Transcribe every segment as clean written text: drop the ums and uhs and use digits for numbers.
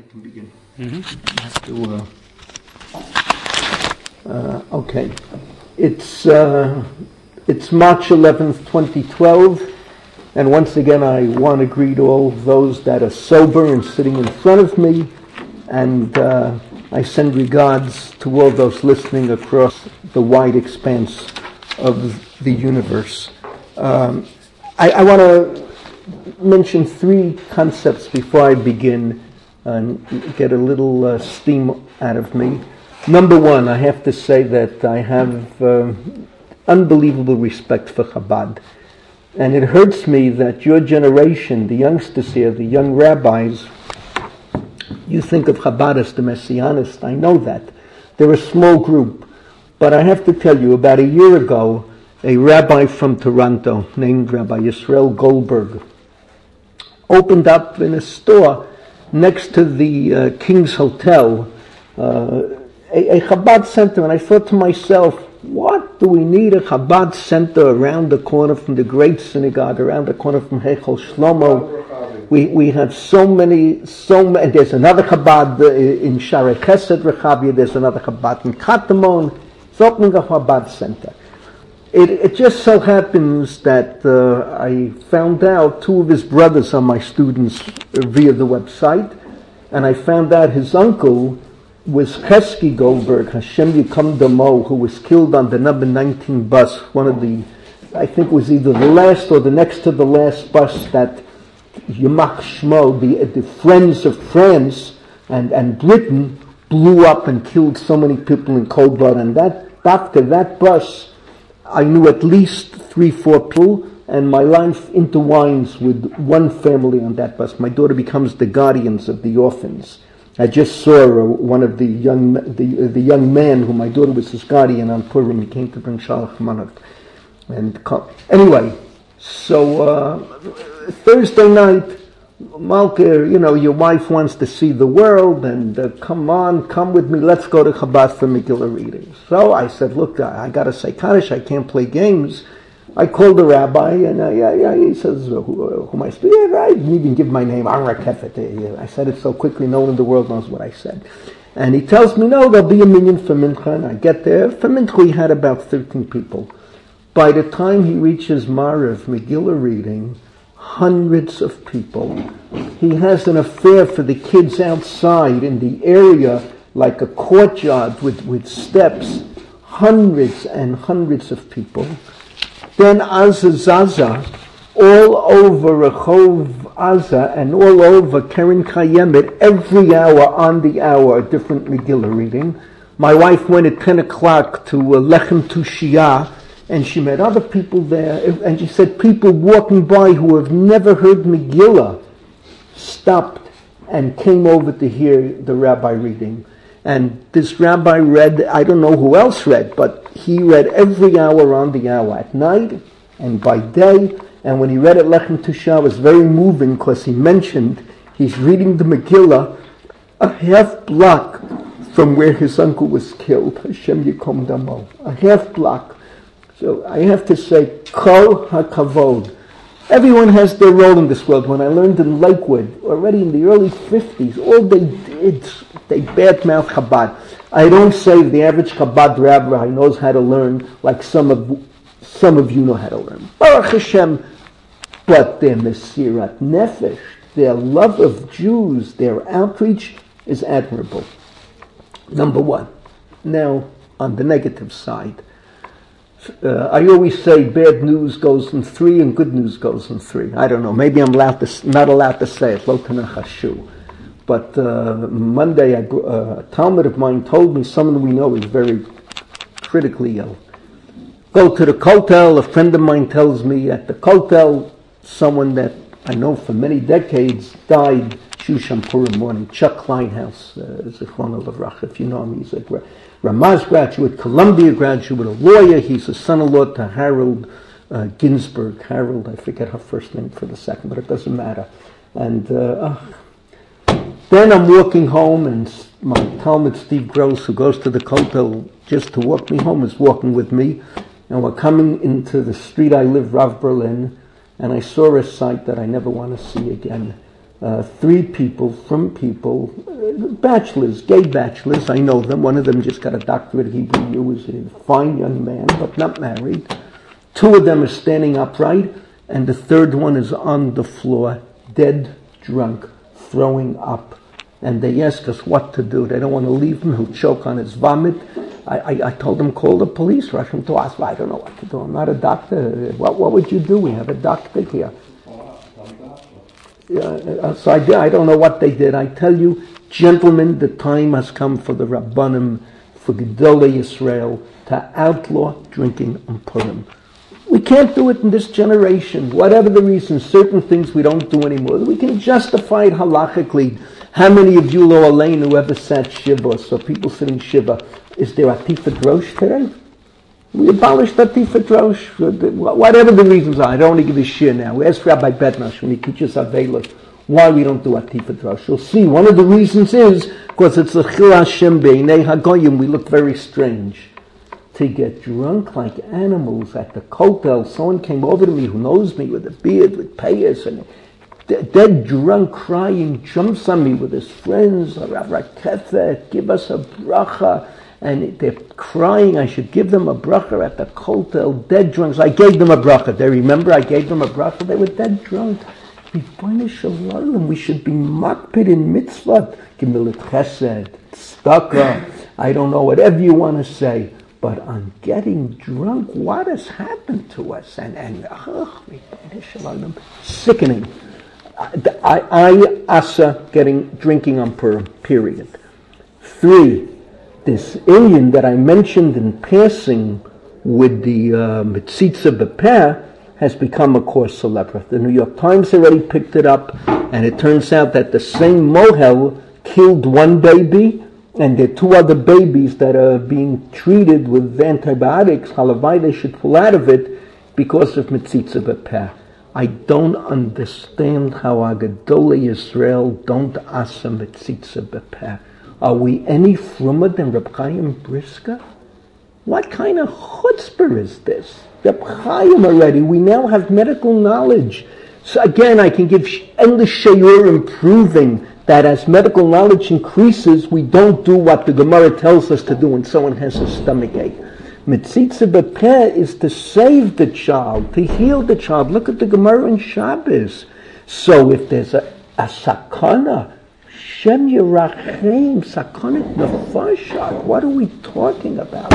can begin. Mm-hmm. I have to, okay. It's March 11th, 2012, and once again I want to greet all those that are sober and sitting in front of me, and I send regards to all those listening across the wide expanse of the universe. I want to mention three concepts before I begin and get a little steam out of me. Number one, I have to say that I have unbelievable respect for Chabad. And it hurts me that your generation, the youngsters here, the young rabbis, you think of Chabad as the Messianist. I know that. They're a small group. But I have to tell you, about a year ago, a rabbi from Toronto named Rabbi Yisrael Goldberg opened up in a store next to the King's Hotel a Chabad center, and I thought to myself, what do we need a Chabad center around the corner from the great synagogue, around the corner from Heichal Shlomo? We have so many, there's another Chabad in Sharei Chesed Rechavia, there's another Chabad in Katamon. It's opening a Chabad center. It just so happens that I found out two of his brothers are my students via the website, and I found out his uncle was Chesky Goldberg, Hashem Yikam Damo, who was killed on the number 19 bus, one of the, I think it was either the last or the next to the last bus that Yamach Shmo, the Friends of France and Britain, blew up and killed so many people in cold blood. And after that bus, I knew at least 3-4 people, and my life intertwines with one family on that bus. My daughter becomes the guardians of the orphans. I just saw one of the young man who my daughter was his guardian on Purim. He came to bring Shalach Manot. Anyway, so Thursday night, Malka, your wife wants to see the world, and come with me, let's go to Chabad for Megillah readings. So I said, look, I got to say Kaddish, I can't play games. I called the rabbi, and he says, who am I speaking? I didn't even give my name, Amra Kefet. I said it so quickly, no one in the world knows what I said. And he tells me, no, there'll be a minyan for Mincha, and I get there. For Mincha, he had about 13 people. By the time he reaches Marav, Megillah reading, hundreds of people. He has an affair for the kids outside in the area, like a courtyard with steps. Hundreds and hundreds of people. Then Azazaza, all over Rehov Aza and all over Keren Kayemet, every hour on the hour, a different Megillah reading. My wife went at 10 o'clock to Lechem Tushiyah, and she met other people there, and she said people walking by who have never heard Megillah stopped and came over to hear the rabbi reading. And this rabbi read, I don't know who else read, but he read every hour on the hour, at night and by day. And when he read at Lechem Tushah, it was very moving because he mentioned he's reading the Megillah a half block from where his uncle was killed, Hashem Yikom Damo, a half block. So I have to say, Kol HaKavod. Everyone has their role in this world. When I learned in Lakewood, already in the early 50s, all they did, they badmouth Chabad. I don't say the average Chabad rabbi knows how to learn like some of you know how to learn. Baruch Hashem. But their Mesirat Nefesh, their love of Jews, their outreach is admirable. Number one. Now, on the negative side, I always say bad news goes in 3 and good news goes in 3. I don't know. Maybe I'm not allowed to say it. Lo tenachashu. But Monday, a Talmud of mine told me someone we know is very critically ill. Go to the kotel. A friend of mine tells me at the kotel, someone that I know for many decades died Shusham Purim morning. Chuck Kleinhaus, Zichrono Livracha, if you know him, he's a Ramaz graduate, Columbia graduate, a lawyer. He's a son-in-law to Harold Ginsburg. Harold, I forget her first name for the second, but it doesn't matter. And then I'm walking home, and my Talmud Steve Gross, who goes to the kotel just to walk me home, is walking with me. And we're coming into the street I live, Rav Berlin, and I saw a sight that I never want to see again. 3 people from people bachelors, gay bachelors, I know them. One of them just got a doctorate of Hebrew. He was a fine young man, but not married. Two of them are standing upright, and the third one is on the floor, dead drunk, throwing up. And they ask us what to do. They don't want to leave him. He'll choke on his vomit. I told them, call the police, rush him to hospital. I don't know what to do. I'm not a doctor. What would you do? We have a doctor here. So I don't know what they did. I tell you, gentlemen, the time has come for the Rabbanim, for Gedolei Yisrael, to outlaw drinking on Purim. We can't do it in this generation. Whatever the reason, certain things we don't do anymore. We can justify it halachically. How many of you, Lo Aleinu, who ever sat Shiva, so people sitting Shiva, is there Atifat Rosh today? We abolished Atifat Rosh. Whatever the reasons are, I don't want to give a shir now. Ask Rabbi Bednash when he teaches Avelos why we don't do Atifat Rosh. You'll see, one of the reasons is because it's a Chil Hashem Beinei Hagoyim. We look very strange. To get drunk like animals at the kotel. Someone came over to me who knows me with a beard, with payas, and dead drunk crying, jumps on me with his friends, Rav Rakefet, give us a bracha. And they're crying, I should give them a bracha at the kotel, dead drunk. So I gave them a bracha. They remember I gave them a bracha? They were dead drunk. We should be makpid in mitzvah. Gemilut chesed, tzedakah, I don't know, whatever you want to say. But on getting drunk, what has happened to us? Sickening. I asa drinking on Purim, period. 3, this Indian that I mentioned in passing with the Mitzitza Bepeh has become a course celebrity. The New York Times already picked it up, and it turns out that the same mohel killed one baby, and there are 2 other babies that are being treated with antibiotics. Halavai, they should pull out of it because of Mitzitza Bepeh. I don't understand how Gedolei Yisrael don't asa Mitzitza Bepeh. Are we any frummer than Reb Chaim Brisker? What kind of chutzpah is this? Reb Chaim already, we now have medical knowledge. So again, I can give endless shiurim proving that as medical knowledge increases, we don't do what the Gemara tells us to do when someone has a stomachache. Mitzitza Bepeh is to save the child, to heal the child. Look at the Gemara in Shabbos. So if there's a sakana, Shem Yerachem, sakanat nefashah, what are we talking about?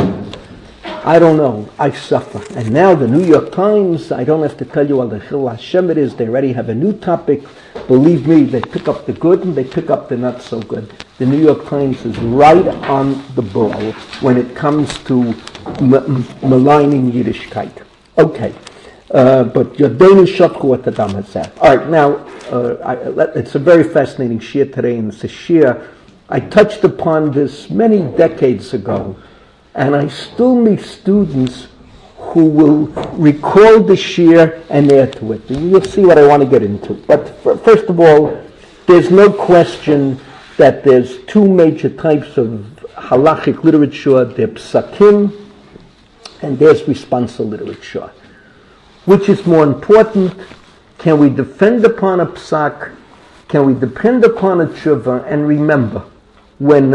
I don't know. I suffer. And now the New York Times, I don't have to tell you all the Chil Hashem it is. They already have a new topic. Believe me, they pick up the good and they pick up the not so good. The New York Times is right on the ball when it comes to maligning Yiddishkeit. Okay. But Yodenu Shotchu at Adam Hazeh. All right, now, it's a very fascinating shir today, and it's a shir. I touched upon this many decades ago, and I still meet students who will recall the shir and add to it. And you'll see what I want to get into. But first of all, there's no question that there's 2 major types of halachic literature. There's psakim, and there's responsa literature. Which is more important? Can we defend upon a psak? Can we depend upon a tshuva? And remember, when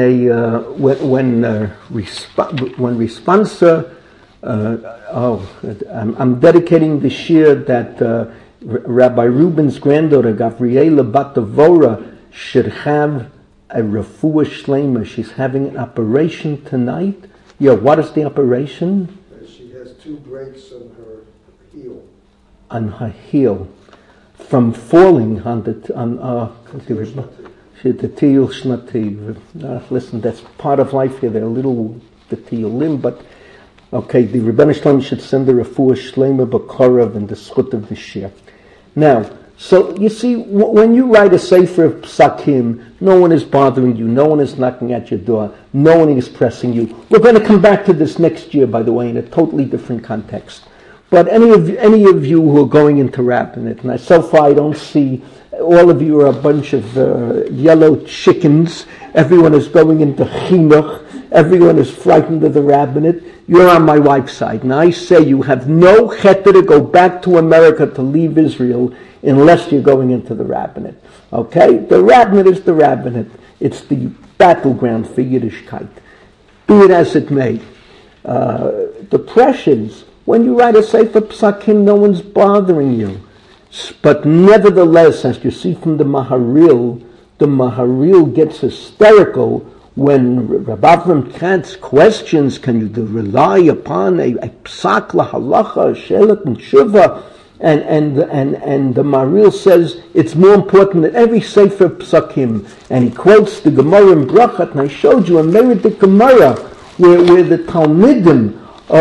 responsa, I'm dedicating the shir that Rabbi Reuben's granddaughter Gavriela Bat Devora should have a refuah shleima. She's having an operation tonight. Yeah, what is the operation? She has 2 breaks on her heel. On her heel, from falling on the tiyul shnati. Listen, that's part of life here. They're a little the tiyulim, but okay. The Rebbeinu Shalom should send her a refuah shleima b'korav and the schut of the shir. Now, so you see, when you write a sefer of psakim, no one is bothering you, no one is knocking at your door, no one is pressing you. We're going to come back to this next year, by the way, in a totally different context. But any of you who are going into rabbinate, and so far I don't see, all of you are a bunch of yellow chickens. Everyone is going into chinuch. Everyone is frightened of the rabbinate. You're on my wife's side. And I say you have no cheta to go back to America to leave Israel unless you're going into the rabbinate. Okay? The rabbinate is the rabbinate. It's the battleground for Yiddishkeit. Be it as it may. Depressions, when you write a Sefer Psakim, no one's bothering you. But nevertheless, as you see from the Maharil gets hysterical when Rabbi Avram Katz questions, can you rely upon a psak lahalacha, a shelet and tshuva? And the Maharil says it's more important than every Sefer Psakim. And he quotes the Gemara in Brachat, and I showed you a Meredith Gemara where the Talmidim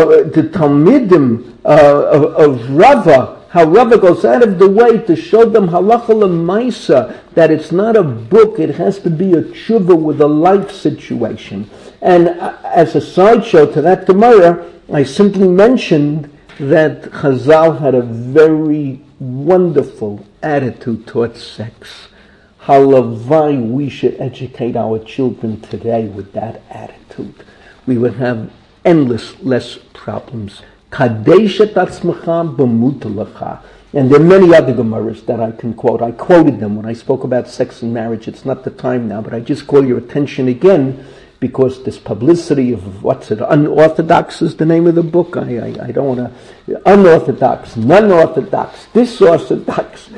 of Rava, how Rava goes out of the way to show them halacha l'maisa, that it's not a book, it has to be a tshuva with a life situation. And as a sideshow to that Gemara, I simply mentioned that Chazal had a very wonderful attitude towards sex. Halavai, we should educate our children today with that attitude. We would have endless less problems. Kadesh et atzmecha b'mut lecha. And there are many other Gemaras that I can quote. I quoted them when I spoke about sex and marriage. It's not the time now, but I just call your attention again because this publicity of unorthodox is the name of the book. I don't want to, unorthodox, non-orthodox, disorthodox.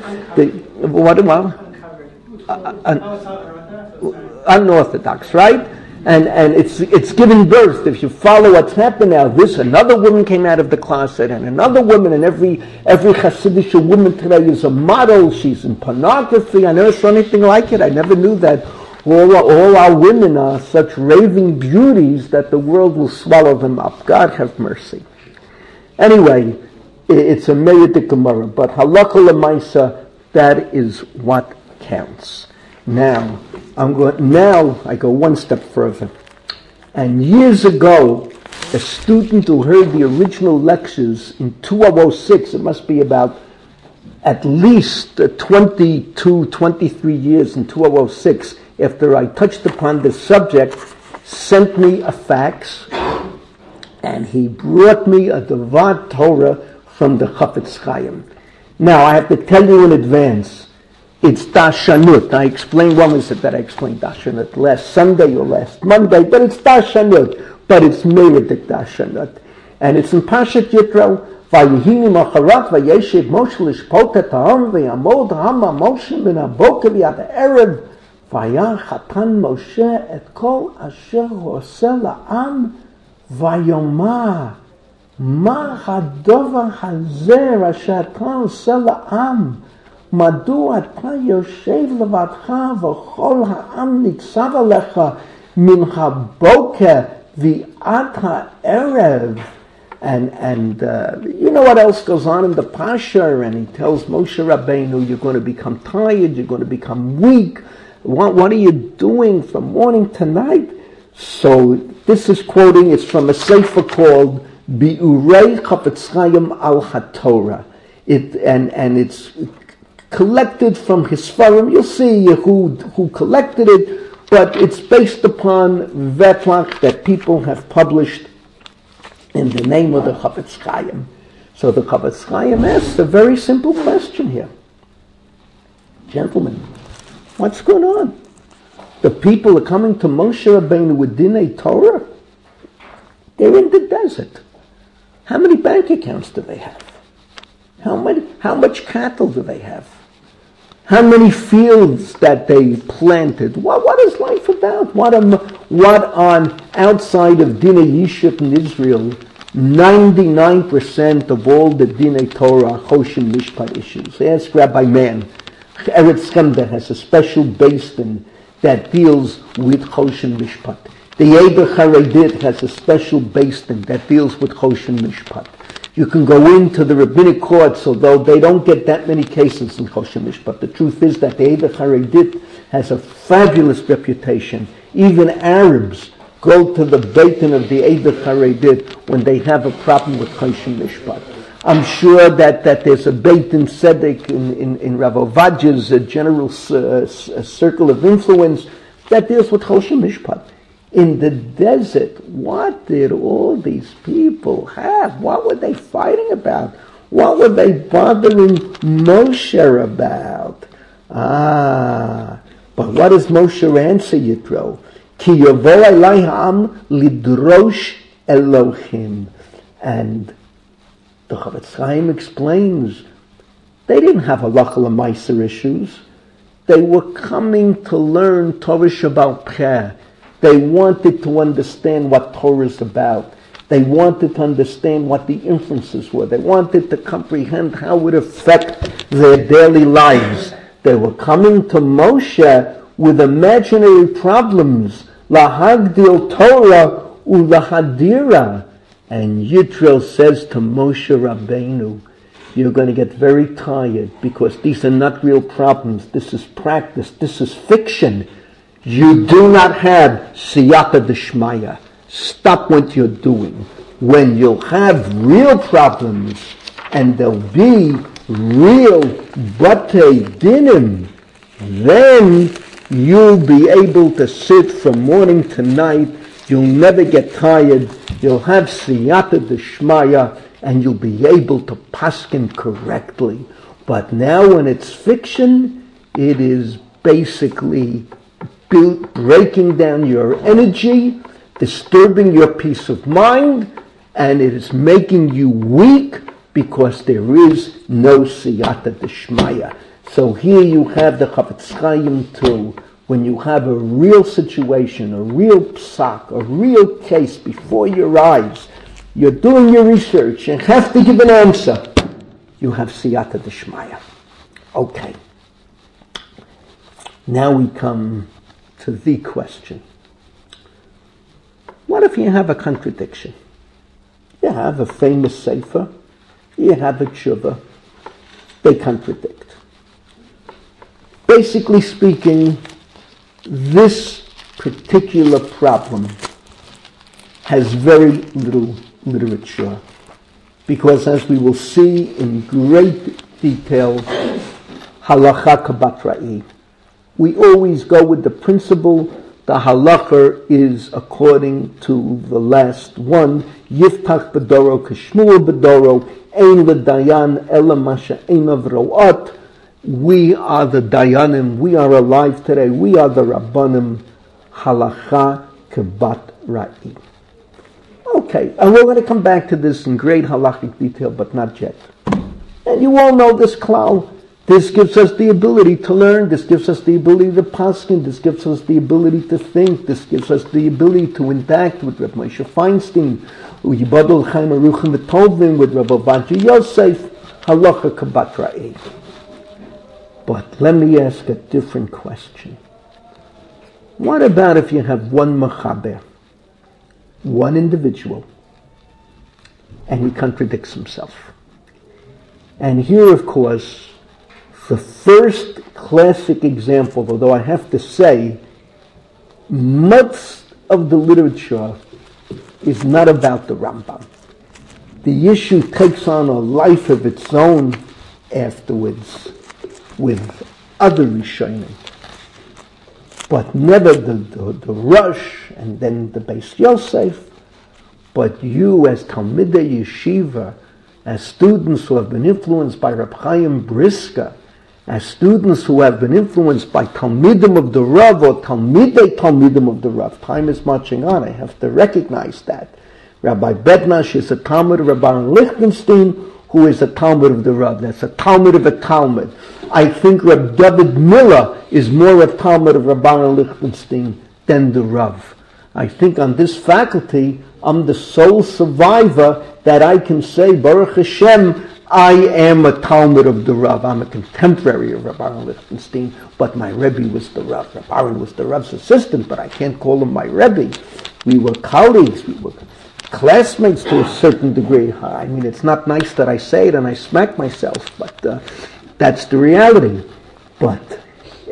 Unorthodox, right? And it's giving birth. If you follow what's happened now, another woman came out of the closet, and another woman, and every Hasidic woman today is a model. She's in pornography. I never saw anything like it. I never knew that all our women are such raving beauties that the world will swallow them up. God have mercy. Anyway, it's a Meredith Gemara, but halakha l'maisa, that is what counts. Now I go one step further. And years ago, a student who heard the original lectures in 2006, it must be about at least 22, 23 years in 2006, after I touched upon this subject, sent me a fax, and he brought me a Devar Torah from the Chafetz Chaim. Now, I have to tell you in advance, it's Dashanut. I explained, when was it that I explained Dashanut? Last Sunday or last Monday, but it's Dashanut. But it's Meredith Dashanut. And it's in Parshat Yitro, Vayihini Macharat, Vayeshev Moshe Lishpot et Ha'am, Vayamod Ha'am Moshe min haboker v'yad erev, Vayach Hatan Moshe et kol asher hoseh la'am, Vayomar, Ma hadovar hazeh asher ata oseh la'am, מדוע אתה יושב לבדך וכל העם ניצב עליך מן הבוקר ועד הערב. And you know what else goes on in the Pasha, and he tells Moshe Rabbeinu, you're going to become tired, you're going to become weak. What are you doing from morning to night? So this is quoting, it's from a sefer called Bi'urei Chafetz Chaim al HaTorah. And it's collected from his Sfarim. You'll see who collected it, but it's based upon vetlach that people have published in the name of the Chafetz Chaim. So the Chafetz Chaim asks a very simple question here. Gentlemen, what's going on? The people are coming to Moshe Rabbeinu with Dinei Torah. They're in the desert. How many bank accounts do they have? How much cattle do they have? How many fields that they planted? What is life about? What on outside of Dinei Yishut in Israel, 99% of all the Dinei Torah are Choshen Mishpat issues. Ask Rabbi Mann. Eretz Chemda has a special basin that deals with Choshen Mishpat. The Eber Charedit has a special basin that deals with Choshen Mishpat. You can go into the rabbinic courts, although they don't get that many cases in Choshen Mishpat. The truth is that the Eber Charedit has a fabulous reputation. Even Arabs go to the Beitin of the Eber Charedit when they have a problem with Choshen Mishpat. I'm sure that there's a Beitin Tzedek in Rav Ovadia's general circle of influence that deals with Choshen Mishpat. In the desert, what did all these people have? What were they fighting about? What were they bothering Moshe about? But But what does Moshe answer Yitro? Ki yovo elai ha'am lidrosh Elohim. And the Chavetz Chaim explains, they didn't have halacha l'maiser issues. They were coming to learn Torah Shebaal Peh. They wanted to understand what Torah is about. They wanted to understand what the inferences were. They wanted to comprehend how it would affect their daily lives. They were coming to Moshe with imaginary problems, lahagdil Torah ulahadira. And Yitro says to Moshe Rabbeinu, you're going to get very tired because these are not real problems. This is practice. This is fiction. You do not have siyata d'shmaya. Stop what you're doing. When you'll have real problems and there'll be real batei dinim, then you'll be able to sit from morning to night. You'll never get tired. You'll have siyata d'shmaya and you'll be able to paskin correctly. But now when it's fiction, it is basically breaking down your energy, disturbing your peace of mind, and it is making you weak because there is no siyata d'shmaya. So here you have the Chavetz Chaim too. When you have a real situation, a real psak, a real case before your eyes, you're doing your research and have to give an answer, you have siyata d'shmaya. Okay. Now we come to the question. What if you have a contradiction? You have a famous sefer, you have a tshuva, they contradict. Basically speaking, this particular problem has very little literature because, as we will see in great detail, halacha kabat ra'i. We always go with the principle the halacha is according to the last one, yiftach bedoro kashmua bedoro, ein ledayan ela masha einav ro'at. We are the dayanim, we are alive today, we are the rabbanim, halacha kabat ra'i. Okay, and we're going to come back to this in great halachic detail, but not yet. And you all know this klal. This gives us the ability to learn. This gives us the ability to paskin. This gives us the ability to think. This gives us the ability to interact with Reb Moshe Feinstein, with Yibadol Chaim Aruchim V'Tovim, with Reb Ovadia Yosef, halacha kabat ra'i. But let me ask a different question. What about if you have one mechaber, one individual, and he contradicts himself? And here, of course, the first classic example, although I have to say, much of the literature is not about the Rambam. The issue takes on a life of its own afterwards with other Rishonim. But never the Rosh and then the Beis Yosef, but you as Talmidei Yeshiva, as students who have been influenced by Reb Chaim Brisker, as students who have been influenced by Talmidim of the Rav or Talmidim of the Rav. Time is marching on, I have to recognize that. Rabbi Bednash is a Talmud of Rabbi Lichtenstein, who is a Talmud of the Rav. That's a Talmud of a Talmud. I think Reb David Miller is more a Talmud of Rabbi Lichtenstein than the Rav. I think on this faculty, I'm the sole survivor that I can say, Baruch Hashem, I am a Talmud of the Rav. I'm a contemporary of Rabbi Lichtenstein, but my Rebbe was the Rav. Rabbi Aaron was the Rav's assistant, but I can't call him my Rebbe. We were colleagues. We were classmates to a certain degree. I mean, it's not nice that I say it and I smack myself, but that's the reality. But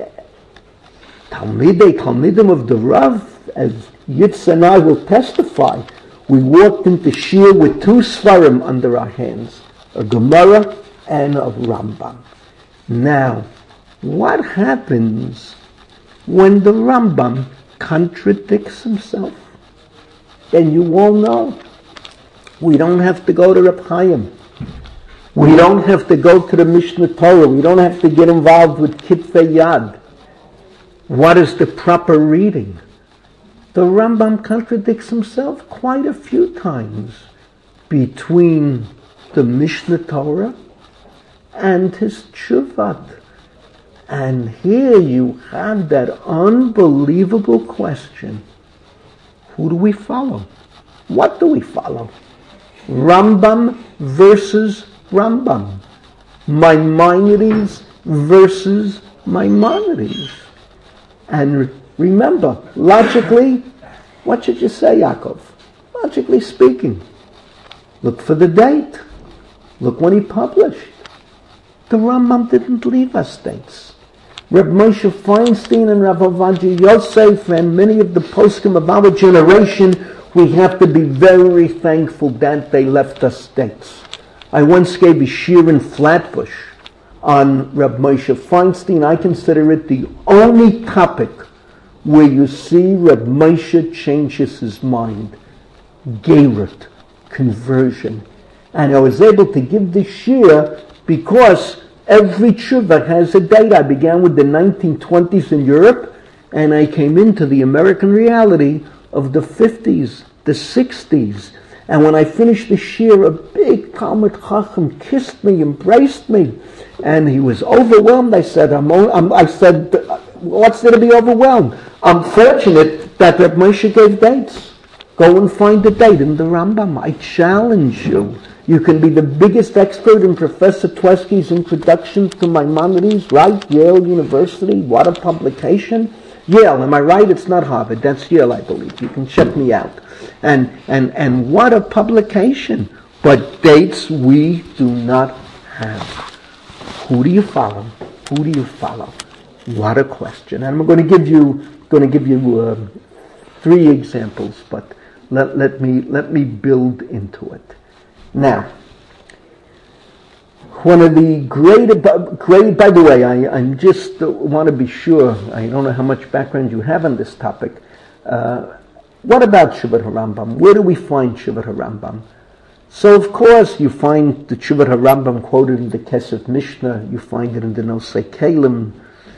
Talmidim of the Rav, as Yitz and I will testify, we walked into Shir with two Svarim under our hands, a Gemara and a Rambam. Now, what happens when the Rambam contradicts himself? And you all know, we don't have to go to Reb Chaim. We don't have to go to the Mishnah Torah. We don't have to get involved with Kitvei Yad. What is the proper reading? The Rambam contradicts himself quite a few times between the Mishnah Torah and his Tshuvat. And here you have that unbelievable question. Who do we follow? What do we follow? Rambam versus Rambam. Maimonides versus Maimonides. And remember, logically, what should you say, Yaakov? Logically speaking, look for the date. Look when he published. The Rambam didn't leave us dates. Reb Moshe Feinstein and Rav Ovadia Yosef and many of the poskim of our generation, we have to be very thankful that they left us dates. I once gave a shir in Flatbush on Reb Moshe Feinstein. I consider it the only topic where you see Reb Moshe changes his mind. Gerut, conversion. And I was able to give this shir because every tshuva has a date. I began with the 1920s in Europe, and I came into the American reality of the 50s, the 60s. And when I finished the shir, a big Talmud Chacham kissed me, embraced me, and he was overwhelmed. I said, what's there to be overwhelmed? I'm fortunate that Reb Moshe gave dates. Go and find a date in the Rambam. I challenge you. You can be the biggest expert in Professor Twesky's introduction to Maimonides, right? Yale University. What a publication. Yale, am I right? It's not Harvard. That's Yale, I believe. You can check me out. And what a publication. But dates we do not have. Who do you follow? Who do you follow? What a question. And I'm going to give you 3 examples, but let me build into it. Now, one of the great, by the way, I just want to be sure, I don't know how much background you have on this topic. What about Shuvat HaRambam? Where do we find Shuvat HaRambam? So, of course, you find the Shuvat HaRambam quoted in the Kesef Mishnah, you find it in the Nosei Kalim,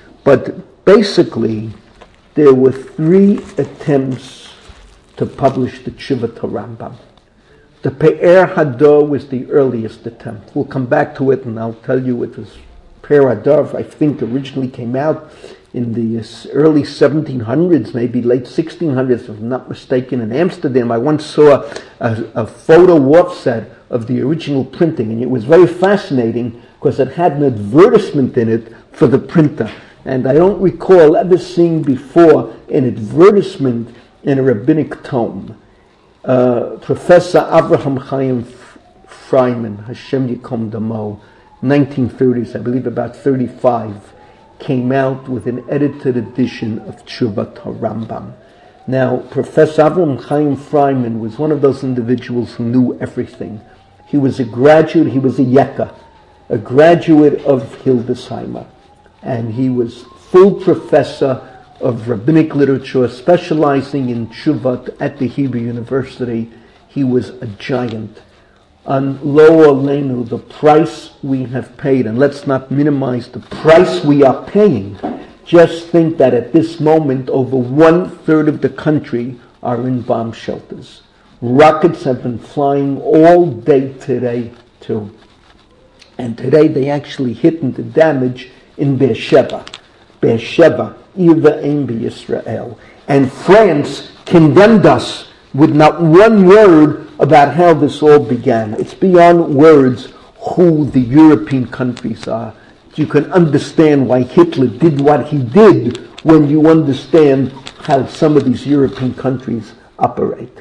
but basically, there were 3 attempts to publish the Shuvat HaRambam. The Pe'er Hador was the earliest attempt. We'll come back to it, and I'll tell you it was Pe'er Hador, I think, originally came out in the early 1700s, maybe late 1600s, if I'm not mistaken, in Amsterdam. I once saw a photo offset of the original printing, and it was very fascinating because it had an advertisement in it for the printer. And I don't recall ever seeing before an advertisement in a rabbinic tome. Professor Avraham Chaim Freiman, Hashem Yikom Damo, 1930s, I believe about 35, came out with an edited edition of Tshuvat HaRambam. Now, Professor Avraham Chaim Freiman was one of those individuals who knew everything. He was a graduate, he was a Yekka, a graduate of Hildesheimer, and he was full professor of rabbinic literature, specializing in Tshuvat at the Hebrew University. He was a giant. On Lo Aleinu, the price we have paid, and let's not minimize the price we are paying. Just think that at this moment, over 1/3 of the country are in bomb shelters. Rockets have been flying all day today, too. And today they actually hit into damage in Beersheba. Beersheba. Israel. And France condemned us with not one word about how this all began. It's beyond words who the European countries are. You can understand why Hitler did what he did when you understand how some of these European countries operate.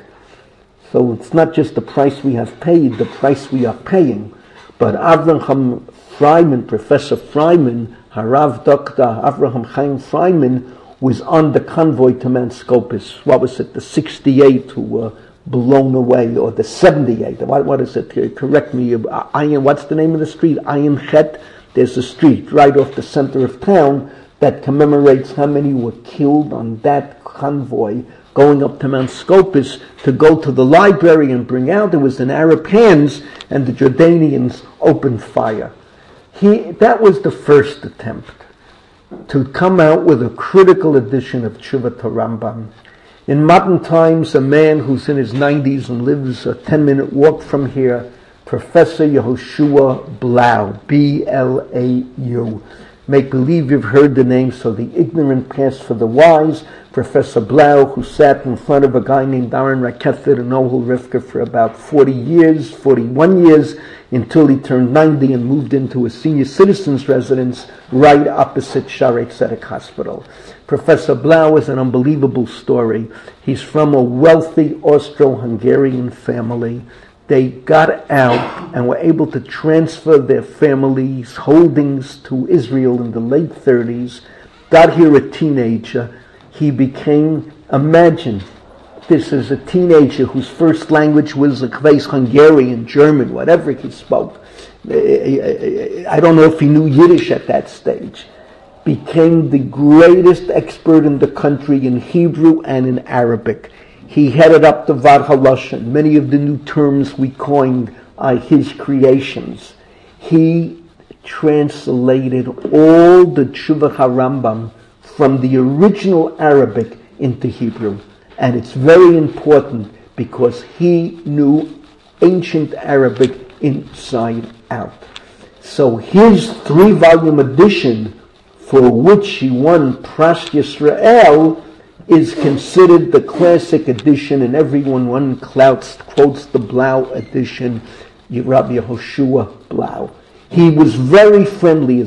So it's not just the price we have paid, the price we are paying. But Avraham Freiman, Professor Freiman, Harav Dr. Avraham Chaim Freiman, was on the convoy to Mount Scopus. What was it, the 68 who were blown away, or the 78? What is it? Correct me. What's the name of the street? Ayin Chet. There's a street right off the center of town that commemorates how many were killed on that convoy going up to Mount Scopus to go to the library and bring out. It was in Arab hands, and the Jordanians opened fire. That was the first attempt. to come out with a critical edition of Tshuvat Rambam. In modern times, a man who's in his 90s and lives a 10-minute walk from here, Professor Yehoshua Blau, B-L-A-U. Make believe you've heard the name, so the ignorant pass for the wise. Professor Blau, who sat in front of a guy named Aaron Rakether in Ohel Rivka for about 41 years, until he turned 90 and moved into a senior citizens residence right opposite Shaarei Tzedek Hospital. Professor Blau is an unbelievable story. He's from a wealthy Austro-Hungarian family. They got out and were able to transfer their family's holdings to Israel in the late 30s, got here a teenager. He became, imagine, this is a teenager whose first language was Hungarian, German, whatever he spoke. I don't know if he knew Yiddish at that stage. Became the greatest expert in the country in Hebrew and in Arabic. He headed up the Vad Halashon. Many of the new terms we coined are his creations. He translated all the Tshuva HaRambam from the original Arabic into Hebrew. And it's very important because he knew ancient Arabic inside out. So his 3-volume edition, for which he won Pras Yisrael, is considered the classic edition, and everyone quotes the Blau edition, Rabbi Yehoshua Blau. He was very friendly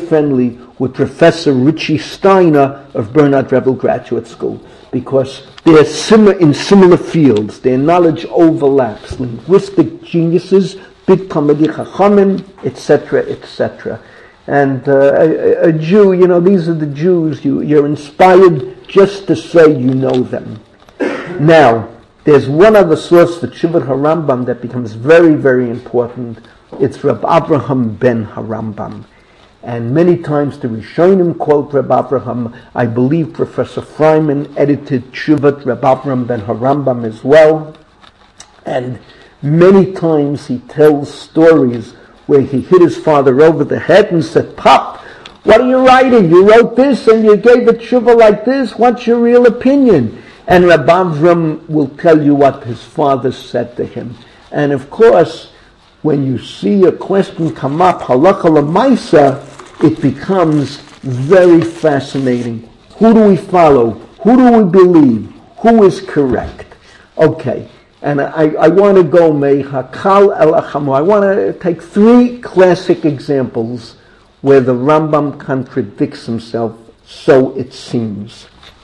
with Professor Richie Steiner of Bernard Revel Graduate School, because they're in similar fields. Their knowledge overlaps. Linguistic geniuses, big Talmidei Chachamim, etc., etc. And a Jew, these are the Jews. You're inspired just to say you know them. Now, there's one other source for Tshuvat HaRambam that becomes very, very important. It's Reb Avraham ben HaRambam. And many times the Rishonim quote Reb Avraham. I believe Professor Fryman edited Tshuvat Reb Avraham ben HaRambam as well. And many times he tells stories where he hit his father over the head and said, "Pop, what are you writing? You wrote this and you gave a tshuva like this. What's your real opinion?" And Reb Avram will tell you what his father said to him. And of course, when you see a question come up, halakha l'maisa, it becomes very fascinating. Who do we follow? Who do we believe? Who is correct? Okay. And I want to go mehakal el achamu. I want to take 3 classic examples where the Rambam contradicts himself, so it seems.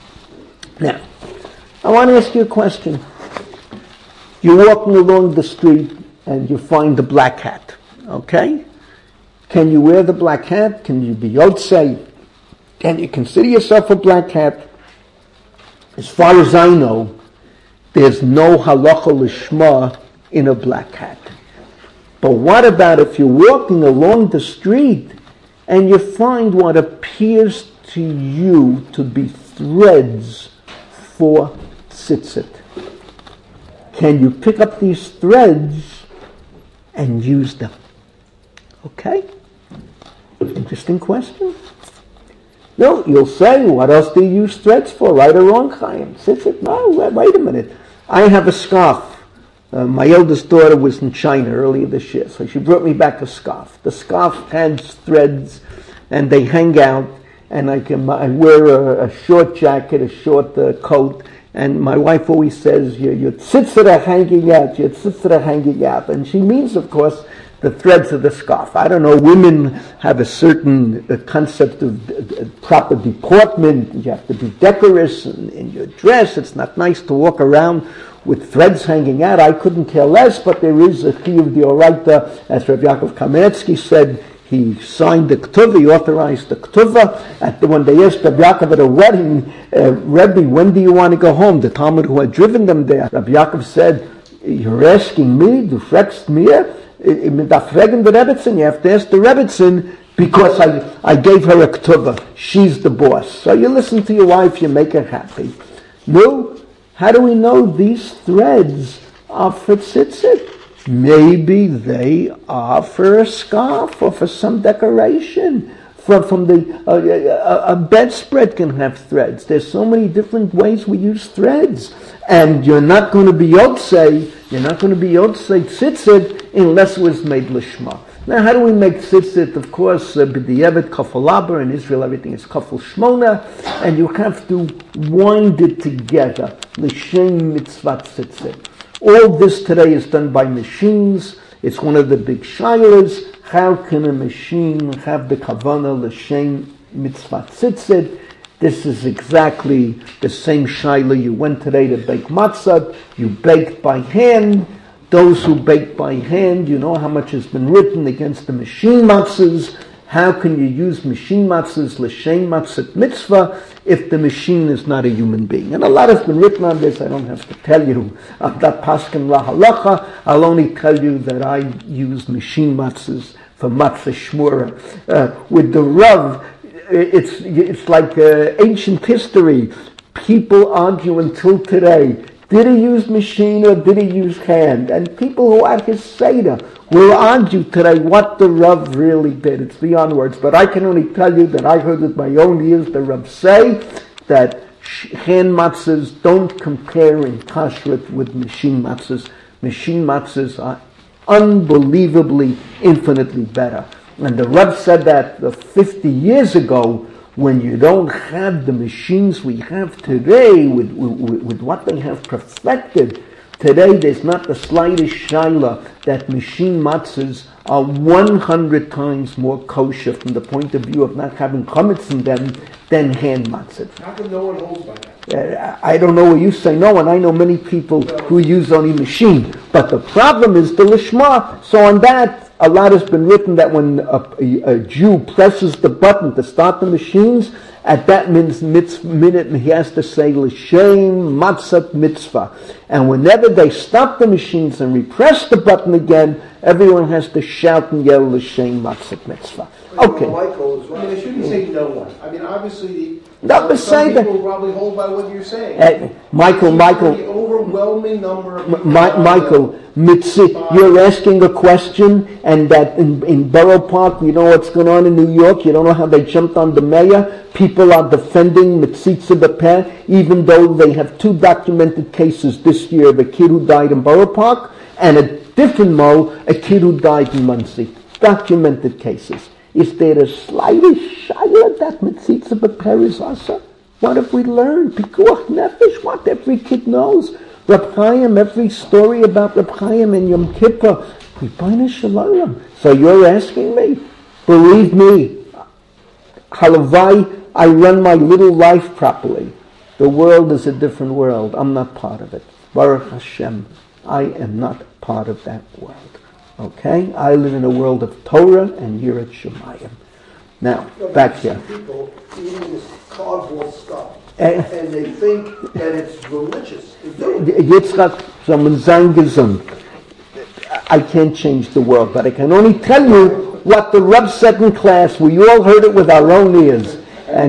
Now, I want to ask you a question. You're walking along the street and you find a black hat, okay? Can you wear the black hat? Can you be yotzei? Can you consider yourself a black hat? As far as I know, there's no halacha lishma in a black hat. But what about if you're walking along the street and you find what appears to you to be threads for tzitzit? Can you pick up these threads and use them? Okay? Interesting question. No, you'll say, what else do you use threads for? Right or wrong, Chaim? Tzitzit? No, wait a minute. I have a scarf. My eldest daughter was in China earlier this year, so she brought me back a scarf. The scarf has threads, and they hang out, and I wear a short jacket, a short coat, and my wife always says, your tzitzit are hanging out, your tzitzit are hanging out. And she means, of course, the threads of the scarf. I don't know, women have a certain concept of proper deportment. You have to be decorous in your dress. It's not nice to walk around with threads hanging out. I couldn't care less, but there is a chiyuv d'oraita, as Rav Yaakov Kamenetsky said. He signed the ketuvah, he authorized the ketuvah. When they asked Rav Yaakov at a wedding, Rebbe, when do you want to go home? The Talmud who had driven them there. Rav Yaakov said, you're asking me, du fragst mir? Mit der Fragen der Rebbetzin, you have to ask the Rebbetzin, because I gave her a ketuvah. She's the boss. So you listen to your wife, you make her happy. No, how do we know these threads are for tzitzit? Maybe they are for a scarf or for some decoration. from a bedspread can have threads. There's so many different ways we use threads. And you're not going to be yotzei tzitzit unless it was made lishma. Now, how do we make tzitzit? Of course, b'di'evet kafel aber. In Israel, everything is kafel shmona, and you have to wind it together. L'shem mitzvah tzitzit. All this today is done by machines. It's one of the big shilas. How can a machine have the kavanah l'shem mitzvah tzitzit? This is exactly the same shaila. You went today to bake matzah. You baked by hand. Those who bake by hand, you know how much has been written against the machine matzahs. How can you use machine matzahs, l'shem matzah mitzvah, if the machine is not a human being? And a lot has been written on this. I don't have to tell you. I'm not paskin la halacha. I'll only tell you that I use machine matzahs for matzah shmura. With the Rav, it's like ancient history. People argue until today. Did he use machine or did he use hand? And people who are his Seder will argue today what the Rav really did. It's beyond words. But I can only tell you that I heard with my own ears the Rav say that hand matzahs don't compare in kashrut with machine matzahs. Machine matzahs are unbelievably, infinitely better. And the Rav said that 50 years ago, when you don't have the machines we have today, with what they have perfected, today there's not the slightest shaila that machine matzahs are 100 times more kosher from the point of view of not having chametz in them than hand matzahs. How come no one holds by that? I don't know what you say no, and I know many people who use only machine. But the problem is the lishma. So on that, a lot has been written that when a Jew presses the button to start the machines, at that minute he has to say l'shem matzah mitzvah. And whenever they stop the machines and repress the button again, everyone has to shout and yell l'shem matzah mitzvah. Okay. Michael is right. I mean, they shouldn't say no one. I mean, obviously, some people probably hold by what you're saying. Michael. The overwhelming number of people. Michael, you're asking a question, and that in Borough Park, you know what's going on in New York? You don't know how they jumped on the mayor? People are defending Mitzitza B'Peh, even though they have 2 documented cases this year of a kid who died in Borough Park, and a different a kid who died in Monsey. Documented cases. Is there the slightest shayla that Mitzitza B'Peh is asa? What have we learned? Pikuach Nefesh, what every kid knows. Reb Chaim, every story about Reb Chaim and Yom Kippur. Ribono shel olam. So you're asking me? Believe me, halavai, I run my little life properly. The world is a different world. I'm not part of it. Baruch Hashem, I am not part of that world. Okay? I live in a world of Torah and Yirat Shamayim. Now, back here. People eating this cardboard stuff, and they think that it's religious. Yitzchak, someone sein gesund. I can't change the world, but I can only tell you what the Rav said in class. We all heard it with our own ears. And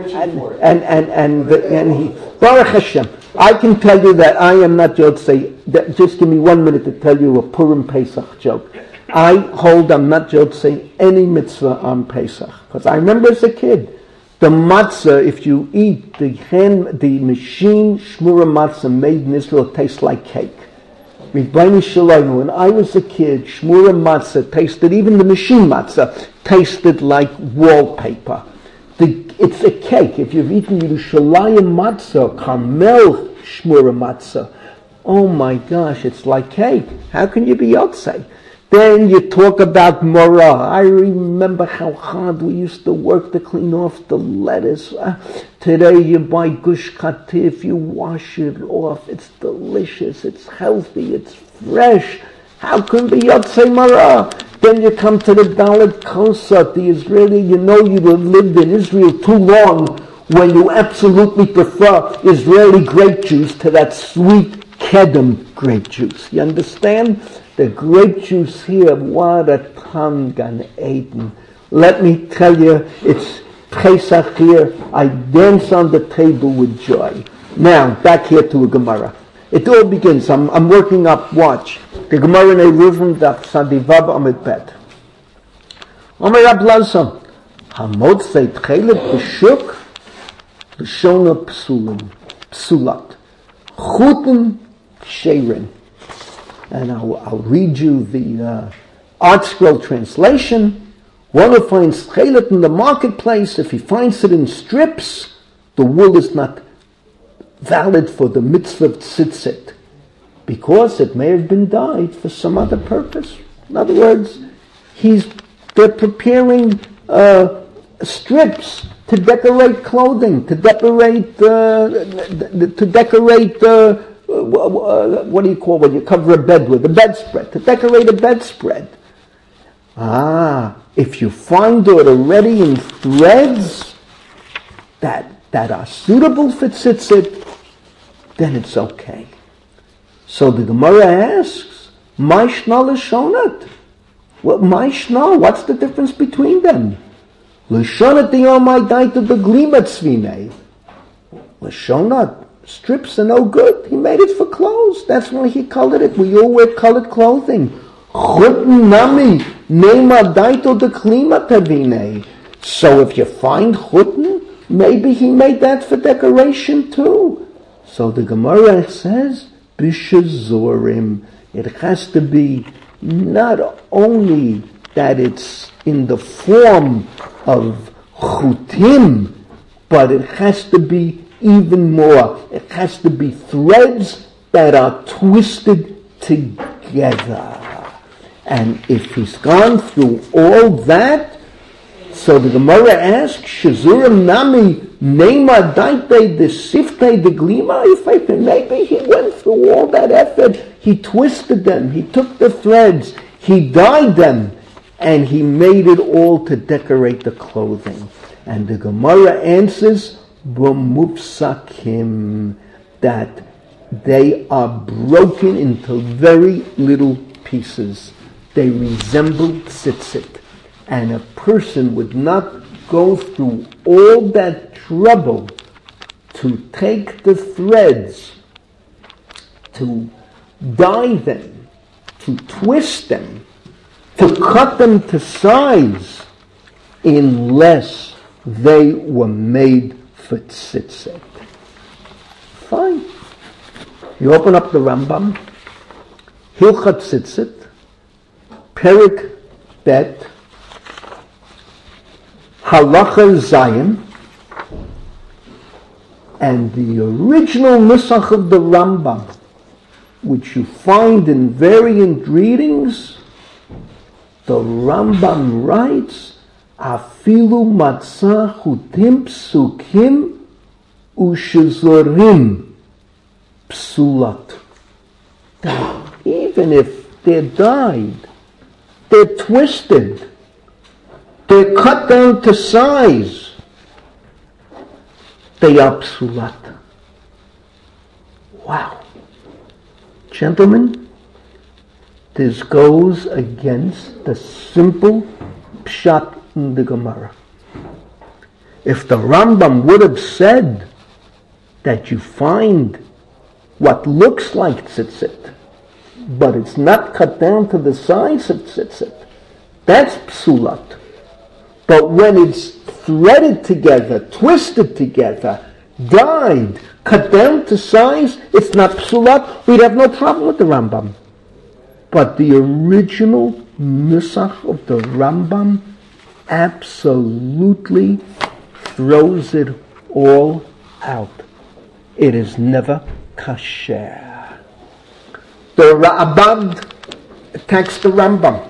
he, Baruch Hashem, I can tell you that I am not Yotzei. Just give me 1 minute to tell you a Purim Pesach joke. I hold I'm not Yotzei any mitzvah on Pesach. Because I remember as a kid, the matzah, if you eat the machine shmura matzah made in Israel, tastes like cake. Ribono shel olam, when I was a kid, shmura matzah tasted, even the machine matzah, tasted like wallpaper. It's a cake. If you've eaten Yerushalayim matzah, Carmel shmura matzah, oh my gosh, it's like cake. How can you be yotzei? Then you talk about mora. I remember how hard we used to work to clean off the lettuce. Today you buy gush katif, you wash it off. It's delicious, it's healthy, it's fresh. How can be yotzei mora? Then you come to the Dalet Kosat, the Israeli. You know you have lived in Israel too long when you absolutely prefer Israeli grape juice to that sweet Kedem grape juice. You understand? The grape juice here, what a ton Gan Eden. Let me tell you, it's Pesach here. I dance on the table with joy. Now, back here to a Gemara. It all begins. I'm working up, watch. The Gemara in Eruvin, Daf Sadivav Amid Bet. Omer Rab Lazar, Hamotzei tchelet b'shuk, l'shona psulat. Chuten sherin. And I'll read you the Art Scroll translation. One who finds tchelet in the marketplace, if he finds it in strips, the wool is not valid for the mitzvah of tzitzit, because it may have been dyed for some other purpose. In other words, they're preparing strips to decorate clothing, to decorate what do you call what you cover a bed with? A bedspread. To decorate a bedspread. If you find it already in threads that are suitable for tzitzit, then it's okay. So the Gemara asks, "My shna l'shonat." Well, my shna, what's the difference between them? L'shonat diyomai daita beglima tzvinei. L'shonat, strips are no good. He made it for clothes. That's why he colored it. We all wear colored clothing. Chutn nami neima daito deklima tavine. So if you find chutn, maybe he made that for decoration too. So the Gemara says, Bishazorim. It has to be not only that it's in the form of chutim, but it has to be even more. It has to be threads that are twisted together. And if he's gone through all that, so the Gemara asks, Shazurim nami neima daite de siftei de glima. Maybe he went through all that effort. He twisted them. He took the threads. He dyed them. And he made it all to decorate the clothing. And the Gemara answers, B'mupsakim, that they are broken into very little pieces. They resemble tzitzit. And a person would not go through all that trouble to take the threads, to dye them, to twist them, to cut them to size, unless they were made for tzitzit. Fine. You open up the Rambam, Hilchat Tzitzit, Perik Bet, Halacha Zayin, and the original Nusach of the Rambam, which you find in variant readings, the Rambam writes, Afilu matzah chutim psukim ushezorim psulat. That even if they're dyed, they're twisted, they're cut down to size, they are psulat. Wow. Gentlemen, this goes against the simple pshat in the Gemara. If the Rambam would have said that you find what looks like tzitzit, but it's not cut down to the size of tzitzit, that's psulat. But when it's threaded together, twisted together, dyed, cut down to size, it's not psulat, we'd have no problem with the Rambam. But the original nusach of the Rambam absolutely throws it all out. It is never kasher. The Ra'abad attacks the Rambam.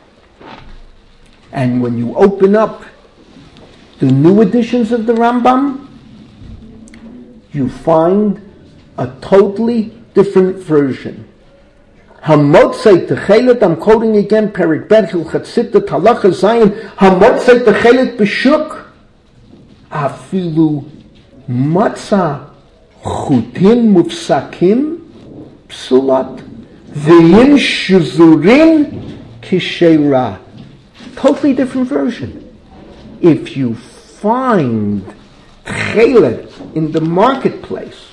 And when you open up the new editions of the Rambam, you find a totally different version. Hamotzei techelet, I'm quoting again, Perik Bet, Hilchat Tzitzit, Halacha Zayin, Hamotzei techelet b'shuk, afilu matzah chutim mufsakim psulat, v'yin shuzurin kisheira. Totally different version. If you find chelet in the marketplace,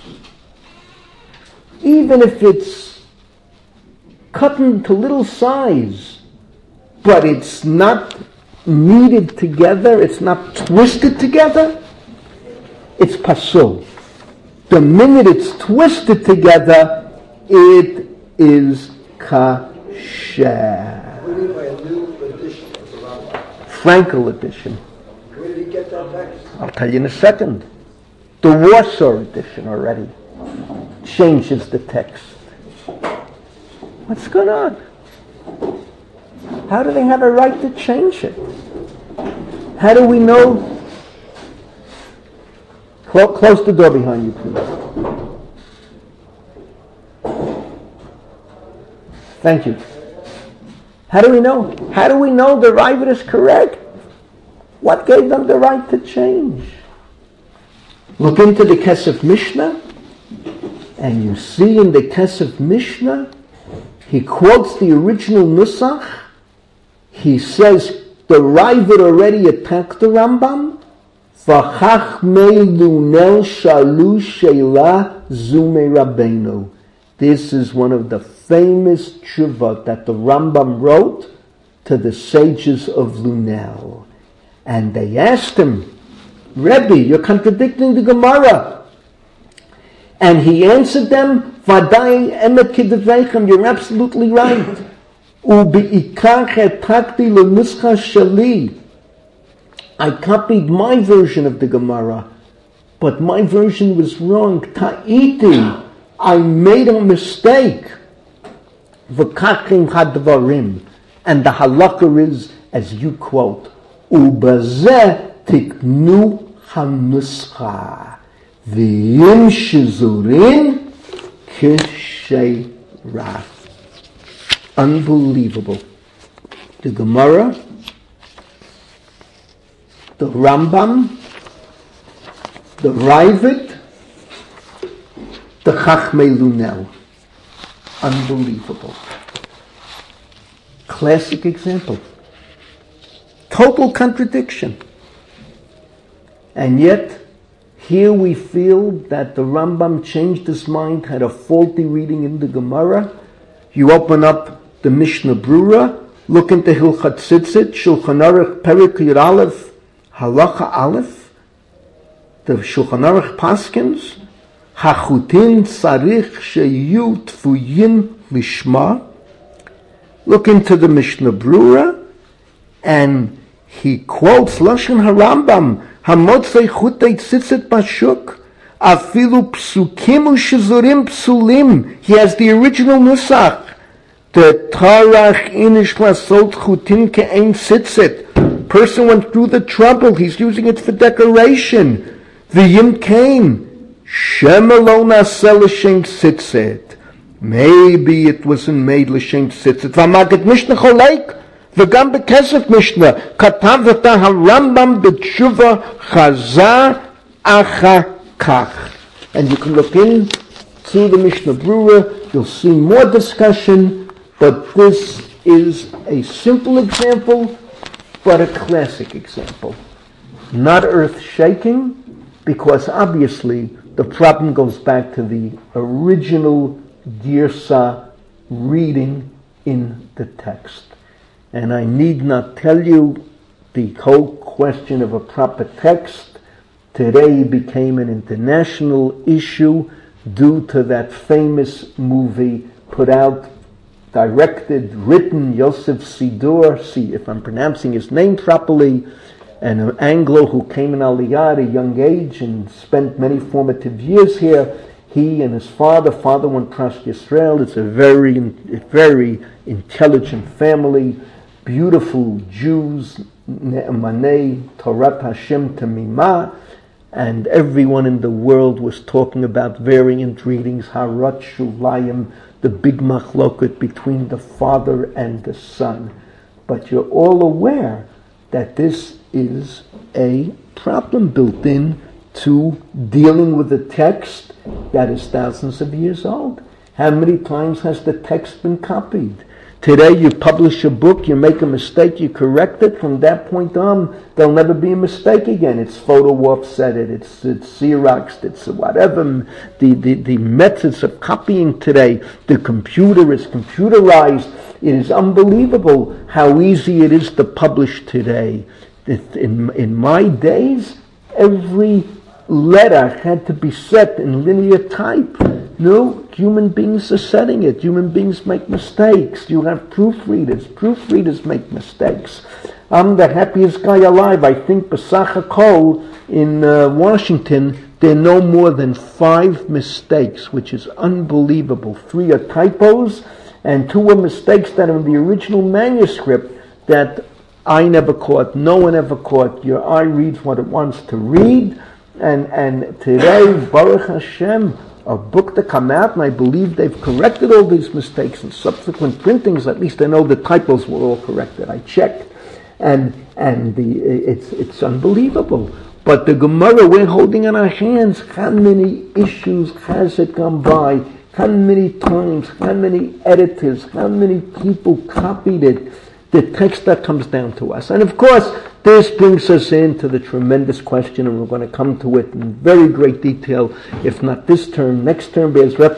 even if it's cut into little size, but it's not kneaded together, it's not twisted together, it's pasul. The minute it's twisted together, it is kasher. What do you mean by a new edition of the Rambam? Frankel edition. Where did he get that text? I'll tell you in a second. The Warsaw edition already changes the text. What's going on? How do they have a right to change it? How do we know? Close the door behind you, please. Thank you. How do we know? How do we know the Ravid is correct? What gave them the right to change? Look into the Kesef Mishnah, and you see in the Kesef Mishnah, he quotes the original Nusach. He says the Ravid already attacked the Rambam. V'chachmei lunel shalu sheila zume Rabbeinu. This is one of the famous tshuva that the Rambam wrote to the sages of Lunel. And they asked him, Rebbe, you're contradicting the Gemara. And he answered them, Vadai emet kidevechem, you're absolutely right. U'be'ikar chetakti le'nuscha sheli. I copied my version of the Gemara, but my version was wrong. Ta'iti, I made a mistake. V'kachim hadvarim, and the halakha is, as you quote, Ubazeh tiknu hanuscha, v'yim shizurin kisheira. Unbelievable. The Gemara, the Rambam, the Ravid, the Chachmei Lunel. Unbelievable. Classic example. Total contradiction. And yet, here we feel that the Rambam changed his mind, had a faulty reading in the Gemara. You open up the Mishnah Brura, look into Hilchat Tzitzit, Shulchan Aruch, Perek Yud Aleph, Halacha Aleph, the Shulchan Aruch Paskins, Hachutin Tzarich Sheyu Tfuyim Lishma. Look into the Mishnah Brura, and he quotes Lashon HaRambam, Hamotzei Chutei Tzitzit Bashuk, Afilu Psukim Ushizurim Psulim. He has the original Nusach. The Tarach Inish Lasot Chutin Ke'ein Tzitzit. Person went through the trouble. He's using it for decoration. The Yim came. Shemelon Asel L'Shem Tzitzit. Maybe it wasn't made L'Shem Tzitzit. V'amagad Mishnah Cholek. V'gam B'kesef Mishnah. Katav V'ta HaRambam B'tshuva Chazar Achar Kach. And you can look in through the Mishnah Brura. You'll see more discussion. But this is a simple example, but a classic example. Not earth-shaking, because obviously the problem goes back to the original Girsa reading in the text. And I need not tell you the whole question of a proper text today became an international issue due to that famous movie put out, directed, written, Yosef Sidur, see if I'm pronouncing his name properly, an Anglo who came in Aliyah at a young age and spent many formative years here. He and his father went across Yisrael. It's a very intelligent family, beautiful Jews, Ne'emanei, Torat Hashem Tamimah, and everyone in the world was talking about variant readings, Harat Shulayim, the big machloket between the father and the son. But you're all aware that this is a problem built in to dealing with a text that is thousands of years old. How many times has the text been copied? Today you publish a book, you make a mistake, you correct it. From that point on, there'll never be a mistake again. It's photo offsetted, it's Xeroxed, it's whatever. The methods of copying today, the computer is computerized. It is unbelievable how easy it is to publish today. In my days, every letter had to be set in linear type. No, human beings are setting it. Human beings make mistakes. You have proofreaders. Proofreaders make mistakes. I'm the happiest guy alive. I think Besach HaKol in Washington, there are no more than 5 mistakes, which is unbelievable. 3 are typos, and 2 are mistakes that are in the original manuscript that I never caught, no one ever caught. Your eye reads what it wants to read, and today, Baruch Hashem, a book to come out, and I believe they've corrected all these mistakes in subsequent printings. At least I know the typos were all corrected. I checked, and it's unbelievable. But the Gemara we're holding in our hands, how many issues has it gone by? How many times? How many editors? How many people copied it? The text that comes down to us, and of course, this brings us into the tremendous question, and we're going to come to it in very great detail, if not this term, next term,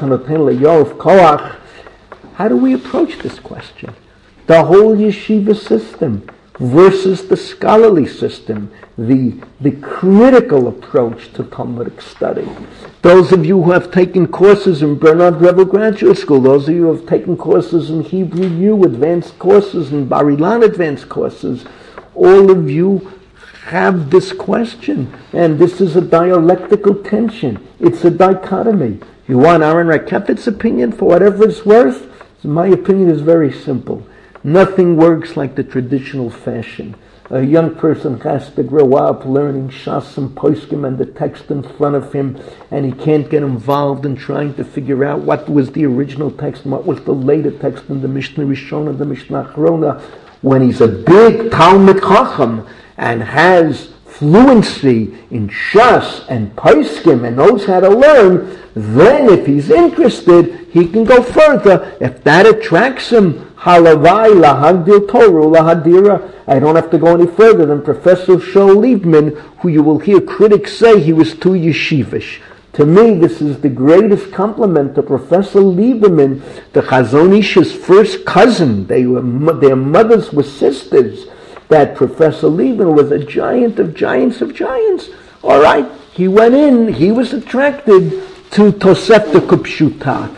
how do we approach this question? The whole yeshiva system versus the scholarly system, the critical approach to Talmudic study. Those of you who have taken courses in Bernard Revel Graduate School, those of you who have taken courses in Hebrew U, advanced courses, in Bar Ilan advanced courses, all of you have this question, and this is a dialectical tension. It's a dichotomy. You want Aaron Rakevitz's opinion for whatever it's worth? So my opinion is very simple. Nothing works like the traditional fashion. A young person has to grow up learning Shas and Poskim and the text in front of him, and he can't get involved in trying to figure out what was the original text and what was the later text in the Mishnah Rishona and the Mishnah Achrona. When he's a big Talmud Chacham and has fluency in Shas and Poskim and knows how to learn, then if he's interested, he can go further. If that attracts him, halavai lahagdil Torah lahadira. I don't have to go any further than Professor Shaul Liebman, who you will hear critics say he was too yeshivish. To me, this is the greatest compliment to Professor Lieberman, the Chazon Ish's first cousin. Their mothers were sisters. That Professor Lieberman was a giant of giants of giants. All right, he went in. He was attracted to Tosefta Kupshuta.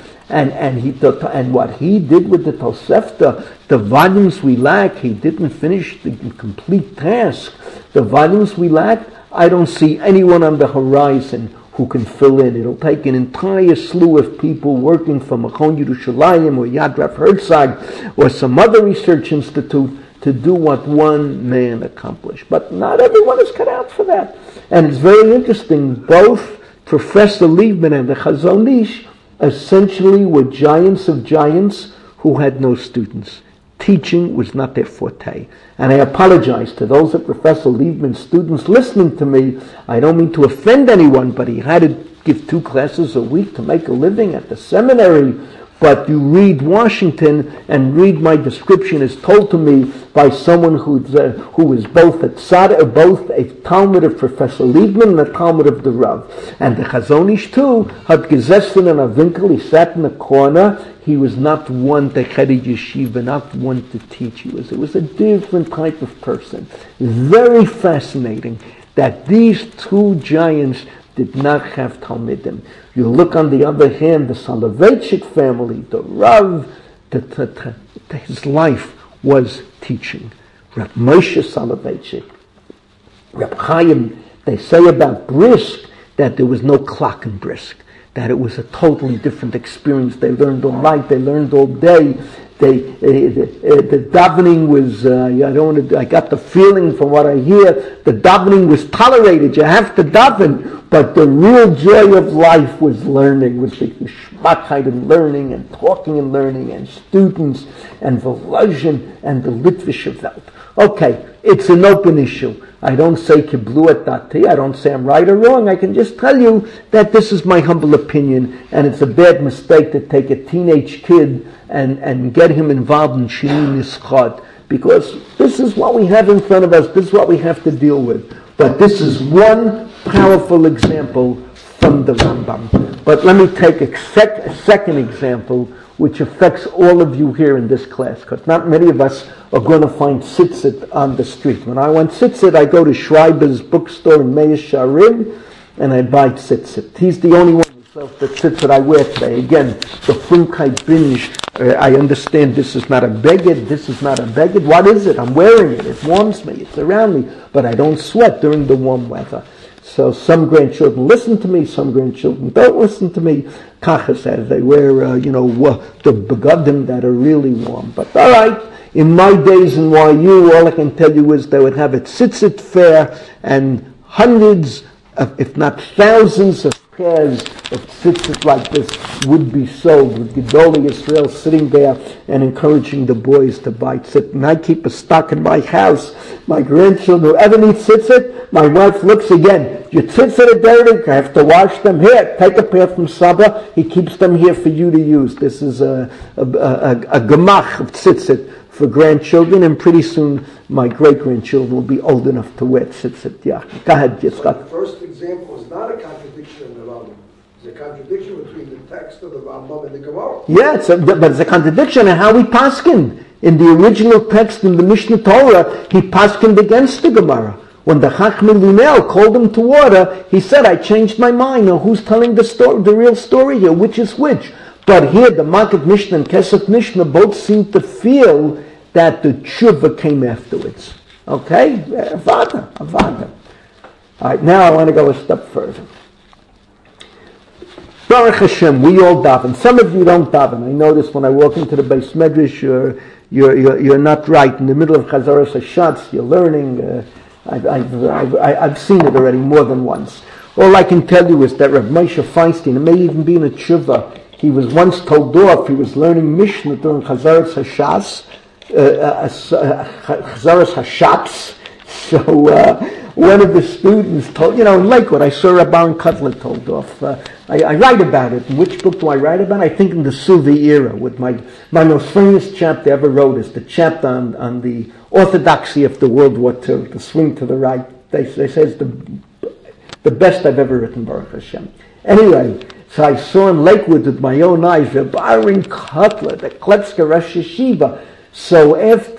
And what he did with the Tosefta, the volumes we lack, he didn't finish the complete task. The volumes we lack, I don't see anyone on the horizon who can fill in. It'll take an entire slew of people working for Machon Yerushalayim or Yad Rav Herzog or some other research institute to do what one man accomplished. But not everyone is cut out for that. And it's very interesting, both Professor Liebman and the Chazon Ish essentially were giants of giants who had no students. Teaching was not their forte. And I apologize to those of Professor Liebman's students listening to me. I don't mean to offend anyone, but he had to give 2 classes a week to make a living at the seminary. But you read Washington and read my description as told to me by someone who is both a Talmud of Professor Liebman and a Talmud of the Rav. And the Chazon Ish too had gesessen in a winkel. He sat in a corner. He was not one to head a yeshiva, not one to teach. It was a different type of person. Very fascinating that these 2 giants did not have Talmidim. You look on the other hand, the Soloveitchik family, the Rav, his life was teaching. Reb Moshe Soloveitchik, Reb Chaim, they say about Brisk that there was no clock in Brisk, that it was a totally different experience. They learned all night, they learned all day. The davening was, I got the feeling from what I hear, the davening was tolerated. You have to daven, but the real joy of life was learning, was the Geschmackheit in learning and talking and learning and students and Volozhin and the Litvische Welt. Okay, it's an open issue. I don't say kiblu et dati. I don't say I'm right or wrong. I can just tell you that this is my humble opinion, and it's a bad mistake to take a teenage kid and get him involved in shini nischad, because this is what we have in front of us. This is what we have to deal with. But this is one powerful example from the Rambam. But let me take a second example, which affects all of you here in this class, because not many of us are going to find tzitzit on the street. When I want tzitzit, I go to Schreiber's bookstore in Meir Sharim, and I buy tzitzit. He's the only one who sells the tzitzit I wear today. Again, the Frumkeit binge. I understand this is not a beged, this is not a beged. What is it? I'm wearing it. It warms me. It's around me. But I don't sweat during the warm weather. So some grandchildren listen to me, some grandchildren don't listen to me. Kacha says they wear, the begadim that are really warm. But all right, in my days in YU, all I can tell you is they would have a tzitzit fair, and hundreds, if not thousands of pairs of tzitzit like this would be sold, with Gedolei Yisrael sitting there and encouraging the boys to buy tzitzit. And I keep a stock in my house. My grandchildren, whoever needs tzitzit, my wife looks again. Your tzitzit are dirty, I have to wash them. Here, take a pair from Saba. He keeps them here for you to use. This is a gemach of tzitzit for grandchildren, and pretty soon my great-grandchildren will be old enough to wear tzitzit. Yeah, go ahead, Yitzchak. The first example is not a contradiction in the Rambam. It's a contradiction between the text of the Rambam and the Gemara. Yeah, but it's a contradiction in how we paskin. In the original text in the Mishnah Torah, he paskined against the Gemara. When the Chachmei Lunel called him to order, he said, I changed my mind. Now who's telling the story, the real story here? Which is which? But here, the Makkah Mishnah and Kesef Mishnah both seem to feel that the tshuva came afterwards. Okay? Avada. All right, now I want to go a step further. Baruch Hashem, we all daven. Some of you don't daven. I notice when I walk into the Beis Medrash, you're not right. In the middle of Chazaras Hashatz, you're learning. I've seen it already more than once. All I can tell you is that Rav Moshe Feinstein, it may even be in a tshuva, he was once told off, he was learning Mishnah during Chazaras Hashatz. So one of the students told, in Lakewood, I saw Rabbi Aaron Cutler told off. I write about it. In which book do I write about? I think in the Suvi era, with my most famous chapter ever wrote is the chapter on the orthodoxy of the World War II, the swing to the right. They say it's the best I've ever written, Baruch Hashem. Anyway, so I saw in Lakewood with my own eyes, Rabbi Aaron Cutler, the Kletzker Rosh Yeshiva. So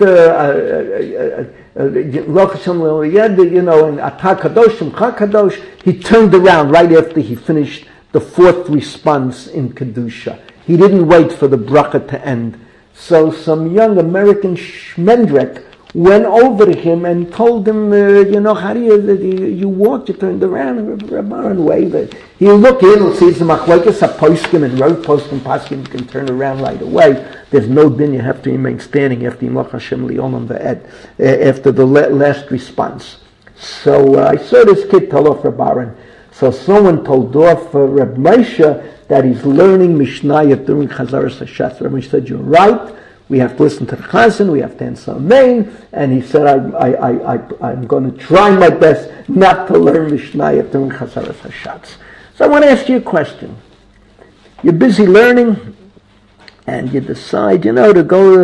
after Baruch Hashem, in Atah Kadosh, Simcha Kadosh, he turned around right after he finished the fourth response in Kedusha. He didn't wait for the bracha to end. So some young American shmendrek went over to him and told him, how do you walked, you turned around, and Rabbi Aaron waved. He looked in, sees the machlokes haposkim and road poskim paskim, you can turn around right away. There's no din, you have to remain standing after Yimloch Hashem Liolam Ve'ed, after the last response. So I saw this kid tell off Rabbi Aaron. So someone told off Reb Moshe that he's learning Mishnayot during Chazaras Hashatz. Reb Moshe said, you're right. We have to listen to the Chazan. We have to answer Amen. And he said, I'm going to try my best not to learn Mishnayot during Chazaras Hashatz. So I want to ask you a question. You're busy learning, and you decide, to go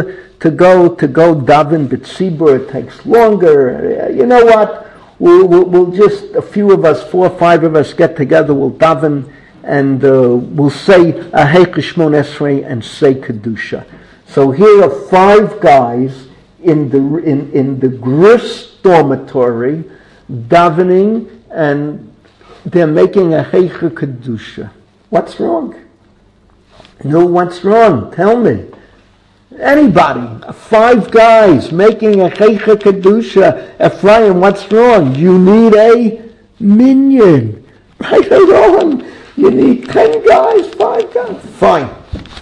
daven b'tzibur. It takes longer. You know what? We'll just, a few of us, 4 or 5 of us get together, we'll daven, and we'll say Ahei Shmon Esrei and say Kedusha. So here are 5 guys in the Grus dormitory davening, and they're making Ahei Kedusha. What's wrong? No, what's wrong? Tell me. Anybody, 5 guys making a Cheicha Kedusha, Ephraim, what's wrong? You need a minyan. Right or wrong? You need 10 guys, 5 guys. Fine.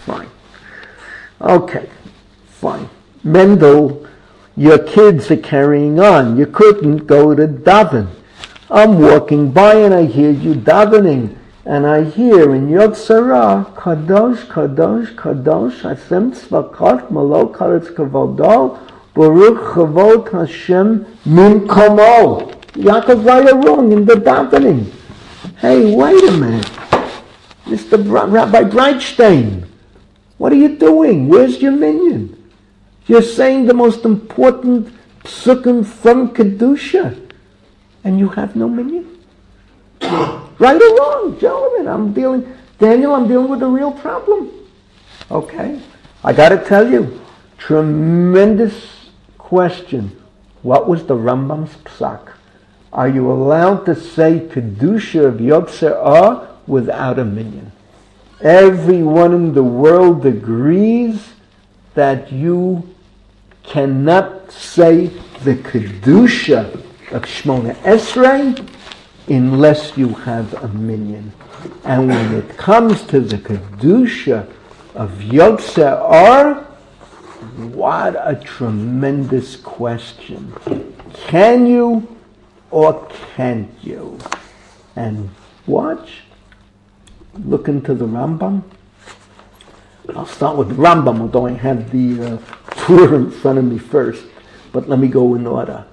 Okay, fine. Mendel, your kids are carrying on. You couldn't go to daven. I'm walking by and I hear you davening. And I hear in Yod Sarah, Kadosh, Kadosh, Kadosh, Hashem Tzvakot, Malo Karetz Kavodo, Baruch Chavot Hashem Min Komo. Yaakov right or wrong in the davening. Hey, wait a minute. Mr. Rabbi Breitstein, what are you doing? Where's your minyan? You're saying the most important psukim from Kedusha, and you have no minyan? Right or wrong, gentlemen, I'm dealing with a real problem. Okay, I got to tell you, tremendous question. What was the Rambam's psak? Are you allowed to say Kedusha of Yotzer without a minyan? Everyone in the world agrees that you cannot say the Kedusha of Shmona Esrei unless you have a minyan. And when it comes to the Kedusha of Yotzer, what a tremendous question. Can you or can't you? And watch, look into the Rambam. I'll start with the Rambam, although I have the tour in front of me first. But let me go in order.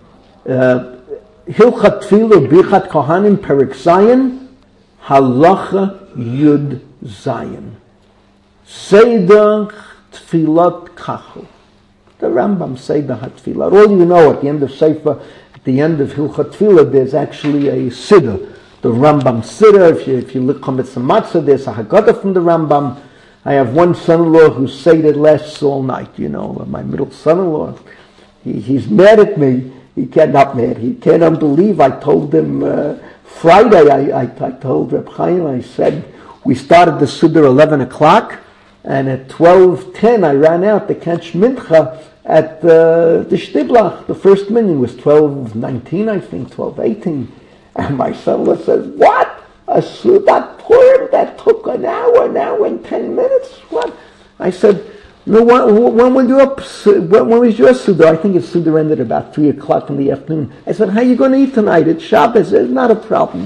Hilchat Tfilah Birchat Kohanim Perek Zayin Halacha Yud Zayin Seder Tfilat Kachu. The Rambam Seder HaTfilat. All you know, at the end of Sefer, at the end of Hilchat Tfilah, there's actually a Siddur. The Rambam Siddur. If you look Chametz Matzah, there's a Haggadah from the Rambam. I have one son-in-law who Seder lasts all night. You know, my middle son-in-law. He's mad at me. He cannot mad. He cannot believe. I told him Friday. I told Reb Chaim. I said we started the Siddur 11 o'clock, and at 12:10 I ran out to catch Mincha at the Shtiblach. The first minyan was 12:19, I think, 12:18. And my son-in-law says, "What? A Sudat Purim that took an hour and 10 minutes? What?" I said, "No, when was your Suda?" I think his Suda ended about 3 o'clock in the afternoon. I said, "How are you going to eat tonight? It's Shabbos." It's not a problem.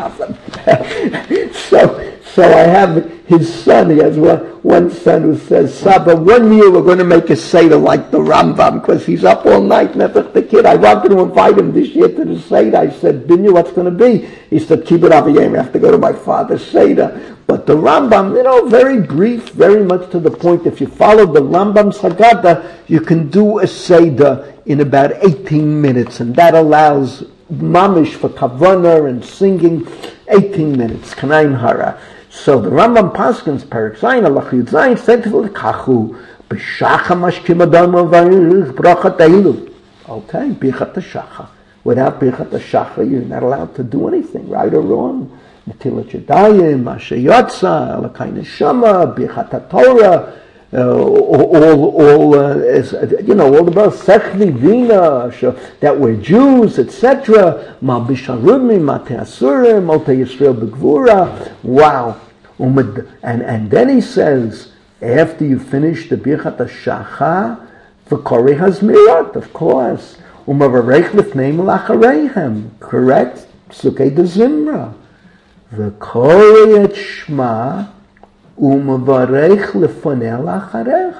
So I have his son. He has one son who says, "Saba, one year we're going to make a Seder like the Rambam because he's up all night." Never the kid. I wanted to invite him this year to the Seder. I said, "Binya, what's going to be?" He said, "Kibbut Aviyim. I have to go to my father's Seder." But the Rambam, very brief, very much to the point. If you follow the Rambam's Haggadah, you can do a Seder in about 18 minutes, and that allows mamish for kavanah and singing 18 minutes. Kanaim hara. So the Rambam Paskins Perek Zayin Halacha Yud Zayin said to the Kachu b'shacha mashkim adam avarich brachat eilu. Okay, bichat hashacha. Without bichat hashacha, you're not allowed to do anything, right or wrong. Netilat Yadayim, Mashe Yotza, Alakai Neshama, Bichat HaTorah, all the birth, Sechli, Vina, that we're Jews, etc. Ma Bisharudmi, Mate Asurim, Mote Yisrael Begvura. Wow. And then he says, after you finish the Bichat HaShacha, the Kori Hazmirat, of course. Umavarech Lifnei Malachareihem, correct? Sukei de Zimra. וקורא את שמה ומברך לפניה לאחריך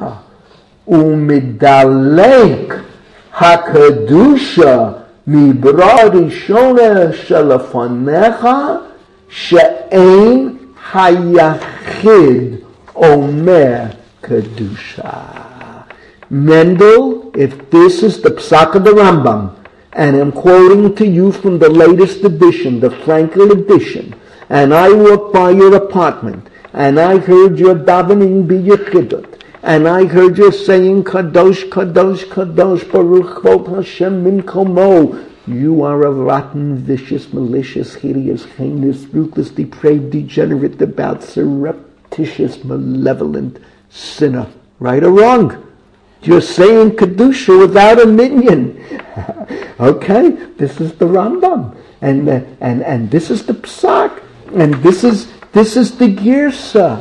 ומדלק הקדושה מברא ראשונה שלפניך שאין היחיד אומר קדושה. Mendel, if this is the Psak of the Rambam, and I'm quoting to you from the latest edition, the Frankel edition, and I walked by your apartment, and I heard your davening be yechidot, and I heard you saying Kadosh, Kadosh, Kadosh, Baruch Kvod Hashem Min Komo. You are a rotten, vicious, malicious, hideous, heinous, ruthless, depraved, degenerate, devout, surreptitious, malevolent sinner. Right or wrong? You're saying Kedusha without a minyan. Okay, this is the Rambam, and this is the Psak, and this is the Girsa.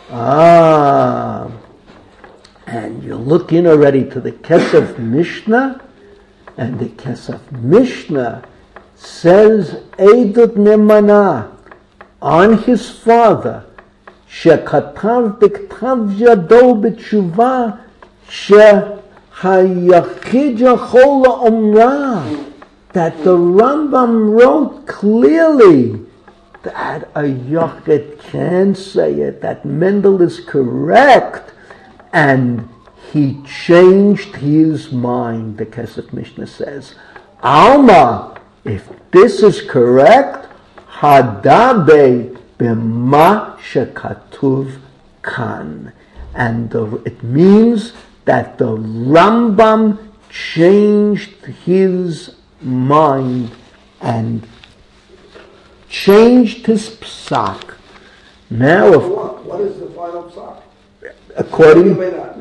And you look in already to the Kesef Mishnah, and the Kesef Mishnah says Eidut Nemana on his father, Shekatav b'ktav yado b'tshuva Hayachid Yachol La'omra, that the Rambam wrote clearly that a Yochid can say it, that Mendel is correct, and he changed his mind, the Kesef Mishnah says. Alma, if this is correct, Hadabe b'ma shekatuv kan. And it means that the Rambam changed his mind and changed his psak. Now, what is the final psak? According,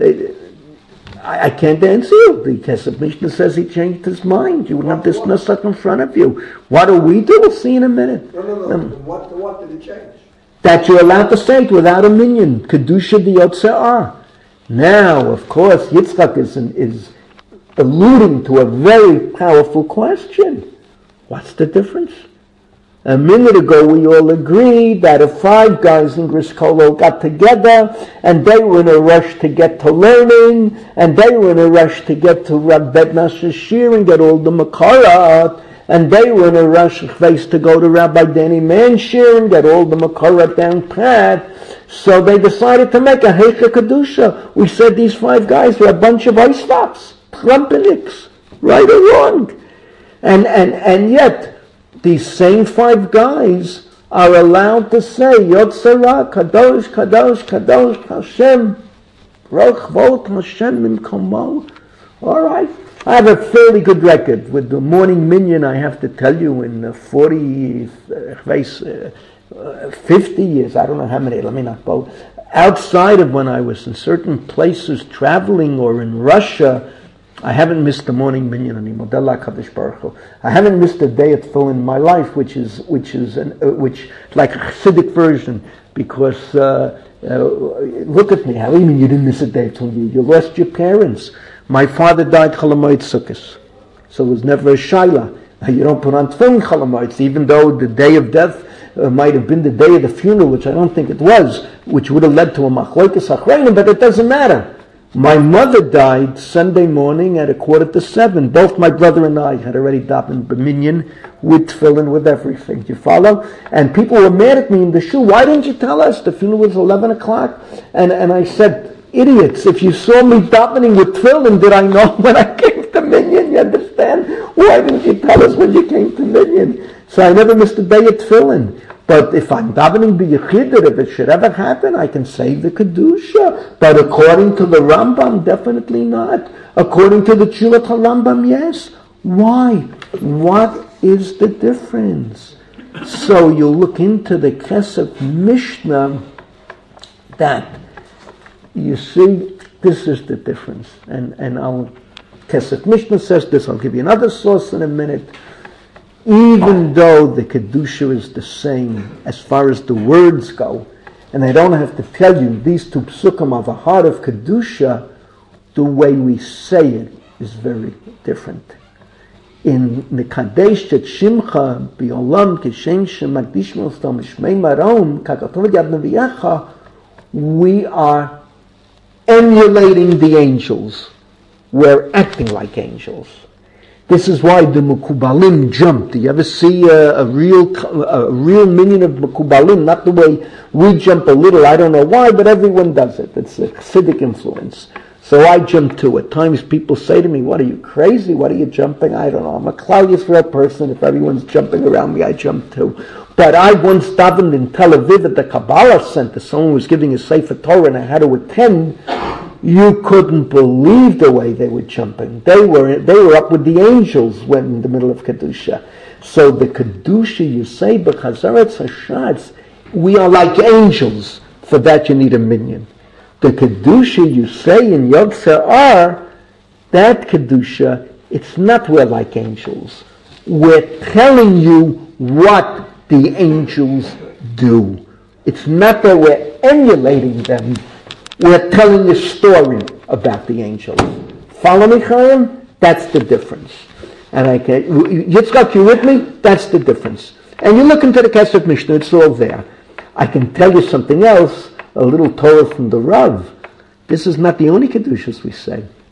I can't answer you. The Kesef Mishnah says he changed his mind. You wouldn't have this nusach in front of you. What do we do? We'll see in a minute. No. What did it change? That you're allowed to say it without a minion. Kedusha diyotzeh. Now, of course, Yitzchak is alluding to a very powerful question. What's the difference? A minute ago, we all agreed that if 5 guys in Griskolo got together and they were in a rush to get to learning, and they were in a rush to get to Rab Bednash Shir and get all the Makarat, and they were in a rush to go to Rabbi Danny Manshir and get all the Makarat down pat, so they decided to make a Heicha Kedusha. We said these 5 guys were a bunch of Oistops, Trumpeniks, right or wrong. And yet, these same 5 guys are allowed to say, Yotzera, Kadosh, Kadosh, Kadosh, Hashem, Baruch Vot Hashem Min Komo. All right. I have a fairly good record with the morning minyan, I have to tell you, in 50 years, I don't know how many, let me not go. Outside of when I was in certain places traveling or in Russia, I haven't missed the morning minyan anymore. I haven't missed a day at full in my life, which like a Hasidic version, because look at me. How do you mean you didn't miss a day at full? You lost your parents. My father died Cholamoid Sukkos, so there was never a shaila. You don't put on tefillin Cholamoid, even though the day of death might have been the day of the funeral, which I don't think it was, which would have led to a machlokas achreinim, but it doesn't matter. My mother died Sunday morning at 6:45. Both my brother and I had already davened b'minyan with tefillin, with everything. Do you follow? And people were mad at me in the shul. Why didn't you tell us? The funeral was 11 o'clock. And I said, idiots, if you saw me davening with tefillin, did I know when I came to minyan? You understand? Why didn't you tell us when you came to minyan? So I never missed a day at tefillin. But if I'm davening b'yechid, if it should ever happen, I can say the Kedusha. But according to the Rambam, definitely not. According to the Tzulat HaRambam, yes. Why? What is the difference? So you look into the Kesef Mishnah, that you see, this is the difference. And Kesef Mishnah says this. I'll give you another source in a minute. Even though the Kedusha is the same as far as the words go, and I don't have to tell you, these 2 psukim are the heart of Kedusha, the way we say it is very different. In Nekadesh et Shimcha, B'olam Kishem Shemakdish Mostam Shmei Marom, Kakatov Yad Neviyecha, we are emulating the angels. We're acting like angels. This is why the Mekubalim jumped. Do you ever see a real minyan of Mekubalim? Not the way we jump a little. I don't know why, but everyone does it. It's a Hasidic influence. So I jump too. At times people say to me, what are you, crazy? What are you jumping? I don't know. I'm a Klal Yisrael person. If everyone's jumping around me, I jump too. But I once davened in Tel Aviv at the Kabbalah Center. Someone was giving a Sefer Torah and I had to attend. You couldn't believe the way they were jumping. They were up with the angels when in the middle of Kedusha. So the Kedusha, you say, B'chazaretz Hashatz, we are like angels. For that you need a minyan. The Kedusha, you say in Yod Se'ar, that Kedusha, it's not we're like angels. We're telling you what the angels do. It's not that we're emulating them. We're telling a story about the angels. Follow me, Chaim? That's the difference. And Yitzchak, you with me? That's the difference. And you look into the Kesef Mishnah, it's all there. I can tell you something else, a little Torah from the Rav. This is not the only Kedushas we say.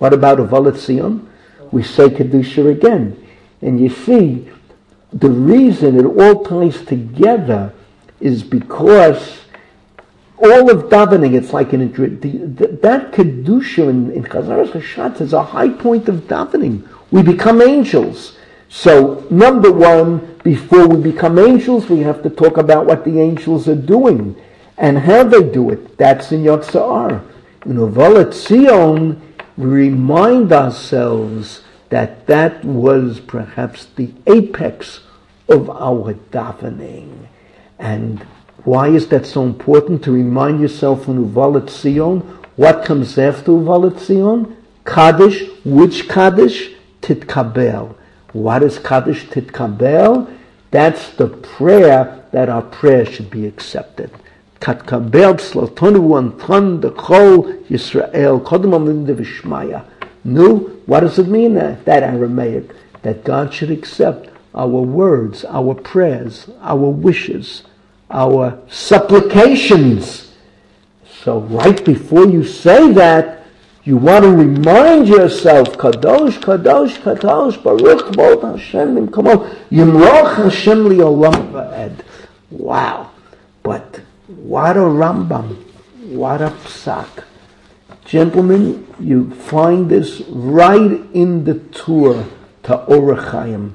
What about Uvalat Zion? We say Kedusha again. And you see, the reason it all ties together is because all of davening, it's like that Kedusha in Chazaras HaShatz is a high point of davening. We become angels. So, number one, before we become angels, we have to talk about what the angels are doing and how they do it. That's in Yotzar. In Uvalat Zion, we remind ourselves that was perhaps the apex of our davening. And why is that so important to remind yourself in Uvalat Zion? What comes after Uvalat Zion? Kaddish. Which Kaddish? Titkabel. What is Kaddish Titkabel? That's the prayer that our prayer should be accepted. Titkabel Tzlotonu Anton Dechol Yisrael Kodem Amid V'Shmaya. No, what does it mean, that Aramaic? That God should accept our words, our prayers, our wishes, our supplications. So right before you say that, you want to remind yourself, Kadosh, Kadosh, Kadosh, Baruch Bod Hashem Nimkomo, Yimroch Hashem Li'olam Va'ed. Wow. But what a Rambam, what a Psak. Gentlemen, you find this right in the Tur to Orach Chaim.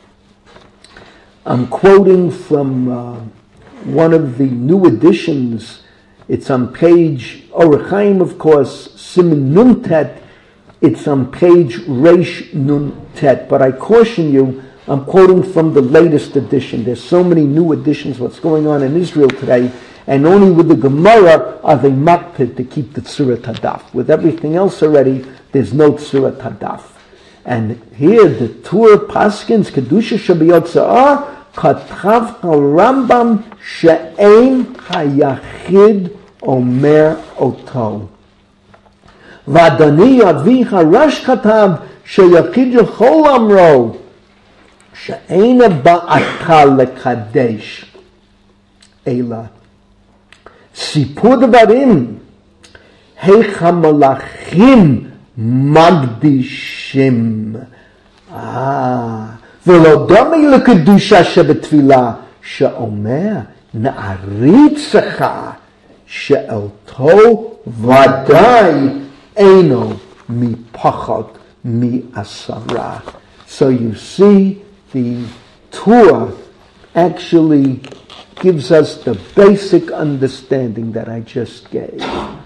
I'm quoting from one of the new editions. It's on page Orach Chaim, of course, Siman Nun Tet. It's on page Reish Nun Tet. But I caution you, I'm quoting from the latest edition. There's so many new editions, what's going on in Israel today, and only with the Gemara are they makpid to keep the Tzurat Hadaf. With everything else already, there's no Tzurat Hadaf. And here the Tur Paskins, Kedusha Shabiyot Za'ar, Katav HaRambam She'ein HaYachid Omer Oto. V'adani Avi HaRash Katav She'yachid Yechol Amro She'ein Ba'ata Lekadesh Ela Sipur Dvarim Heicha Malachim Magdishim. ולא דומה לקדושה שבתפילה, שאומר נעריצך, שאותו ודאי אינו מפחד מעשרה. So you see, the Torah actually gives us the basic understanding that I just gave.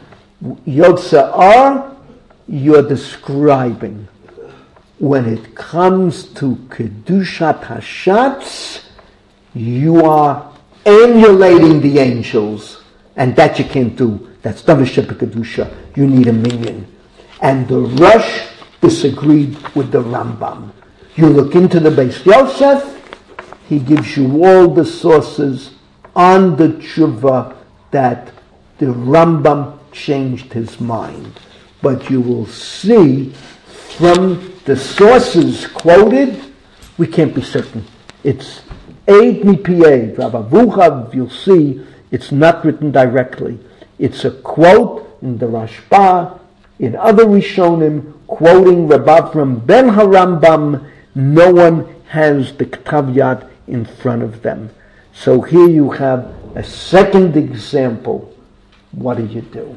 Yotzar, you're describing. When it comes to Kedushat Hashatz, you are emulating the angels. And that you can't do. That's Davashep Kedusha. You need a minion. And the Rosh disagreed with the Rambam. You look into the Beis Yosef, he gives you all the sources on the tshuva that the Rambam changed his mind. But you will see from the sources quoted, we can't be certain. It's Eid Mipied, Rav Avuchav, you'll see, it's not written directly. It's a quote in the Rashba, in other Rishonim, quoting Rav Avram ben HaRambam. No one has the Ktav Yad in front of them. So here you have a second example. What do?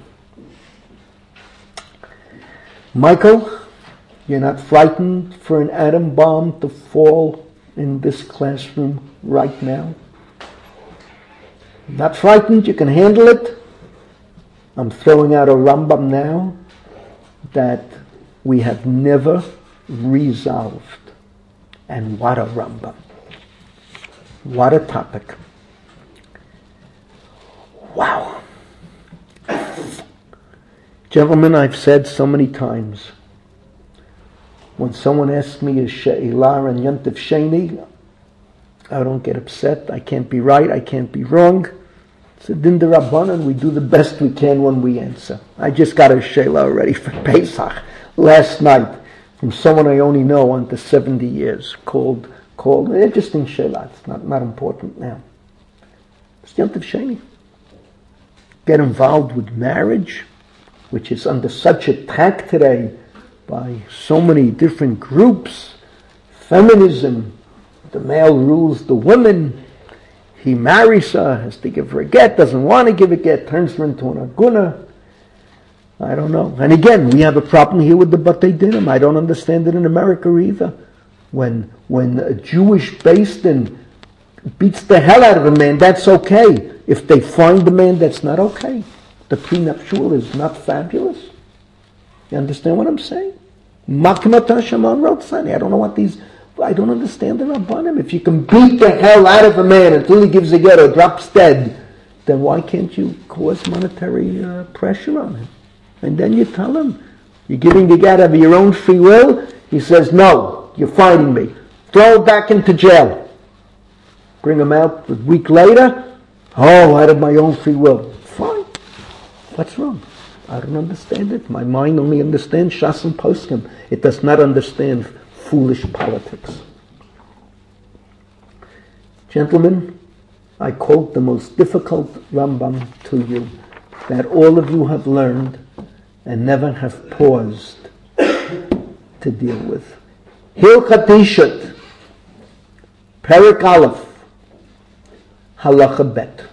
Michael? You're not frightened for an atom bomb to fall in this classroom right now? Not frightened? You can handle it? I'm throwing out a Rambam now that we have never resolved. And what a Rambam. What a topic. Wow. Gentlemen, I've said so many times, when someone asks me a she'ilah and Yontif Sheni, I don't get upset. I can't be right. I can't be wrong. It's a din d'Rabbanan. We do the best we can when we answer. I just got a she'ilah already for Pesach last night from someone I only know under 70 years called an interesting she'ilah. It's not important now. It's Yontif Sheni. Get involved with marriage, which is under such attack today by so many different groups. Feminism, the male rules the woman. He marries her, has to give her a get, doesn't want to give a get, turns her into an aguna. I don't know. And again, we have a problem here with the Batei Dinim. I don't understand it in America either. When a Jewish Beis Din beats the hell out of a man, that's okay. If they find the man, that's not okay. The prenuptial is not fabulous. You understand what I'm saying? Makimata Shaman Rotsani. I don't know what these... I don't understand the Rabbanim. If you can beat the hell out of a man until he gives a get or drops dead, then why can't you cause monetary pressure on him? And then you tell him, you're giving the get of your own free will. He says, no, you're fighting me. Throw him back into jail. Bring him out a week later. Oh, out of my own free will. Fine. What's wrong? I don't understand it. My mind only understands Shas and Poskim. It does not understand foolish politics. Gentlemen, I quote the most difficult Rambam to you that all of you have learned and never have paused to deal with. Hilchat Ishat, Perek Aleph, Halacha Bet.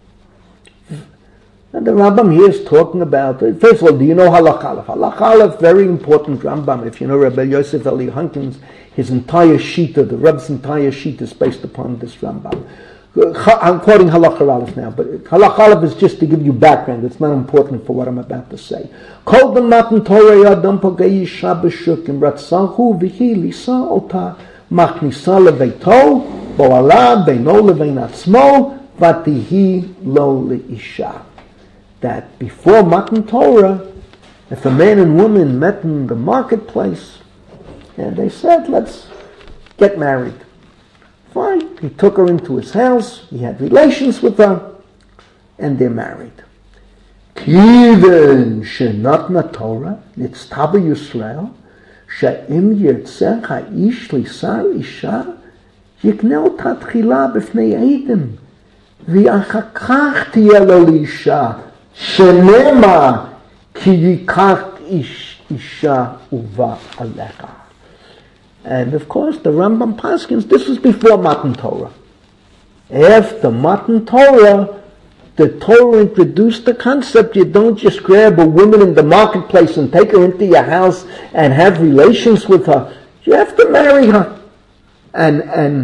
And the Rambam here is talking about, first of all, do you know Halach Aleph? Halach Aleph, very important Rambam. If you know Rabbi Yosef Eli Hankins, his entire Shita, the Rebbe's entire Shita is based upon this Rambam. I'm quoting Halach Aleph now, but Halach Aleph is just to give you background. It's not important for what I'm about to say. Kol the Matan Torah Yadam Pogei Yisha B'Shukim Ratzahu V'hi Lisa Ota Machnisa Leveito Bo'ala Beino Levein Atzmo Vatihi Lo Leisha. That before Matan Torah, if a man and woman met in the marketplace and they said, let's get married. Fine. He took her into his house, he had relations with her, and they're married. Kiven shenatna Torah, nitztaba Yisrael, she'im yirtzeh ha'ish lisar isha, yikneu tatchila b'fnei eidim, v'achar kach tiyeh lo li'isha, Shenema ki yikach isha uva alecha. And of course, the Rambam Paskins, this was before Matan Torah. After Matan Torah, the Torah introduced the concept you don't just grab a woman in the marketplace and take her into your house and have relations with her. You have to marry her. And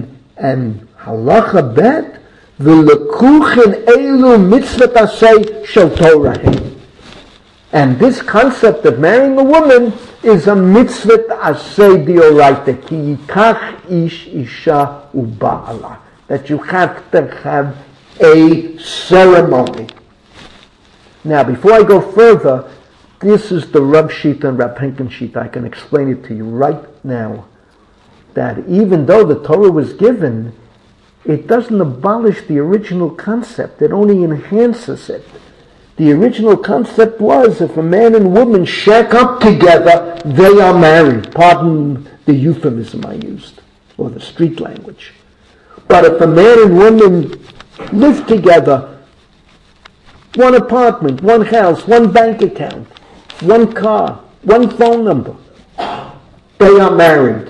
halacha bet, v'lekuchen elu mitzvot asay shel Torah. And this concept of marrying a woman is a mitzvot asay dioraita, ki yikach ish isha uba'ala. That you have to have a ceremony. Now, before I go further, this is the Rav Shita and Rav Henkin Shita. I can explain it to you right now. That even though the Torah was given, it doesn't abolish the original concept. It only enhances it. The original concept was if a man and woman shack up together, they are married. Pardon the euphemism I used, or the street language. But if a man and woman live together, one apartment, one house, one bank account, one car, one phone number, they are married.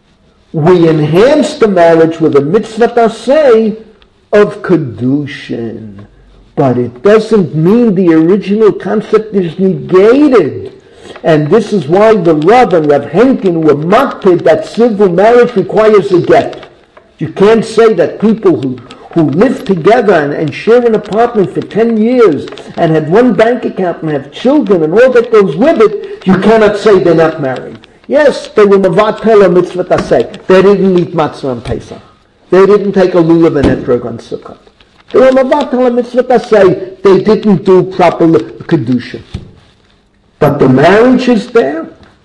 We enhance the marriage with a mitzvah asay of kedushin. But it doesn't mean the original concept is negated. And this is why the Rav and Rav Henkin were makpid that civil marriage requires a get. You can't say that people who live together and share an apartment for 10 years and have one bank account and have children and all that goes with it, you cannot say they're not married. Yes, they were mevatel a mitzvah asay. They didn't eat matzah on Pesach. They didn't take a lulav and etrog on Sukkot. They were mevatel a mitzvah asay. They didn't do proper kedusha. But the marriage is there.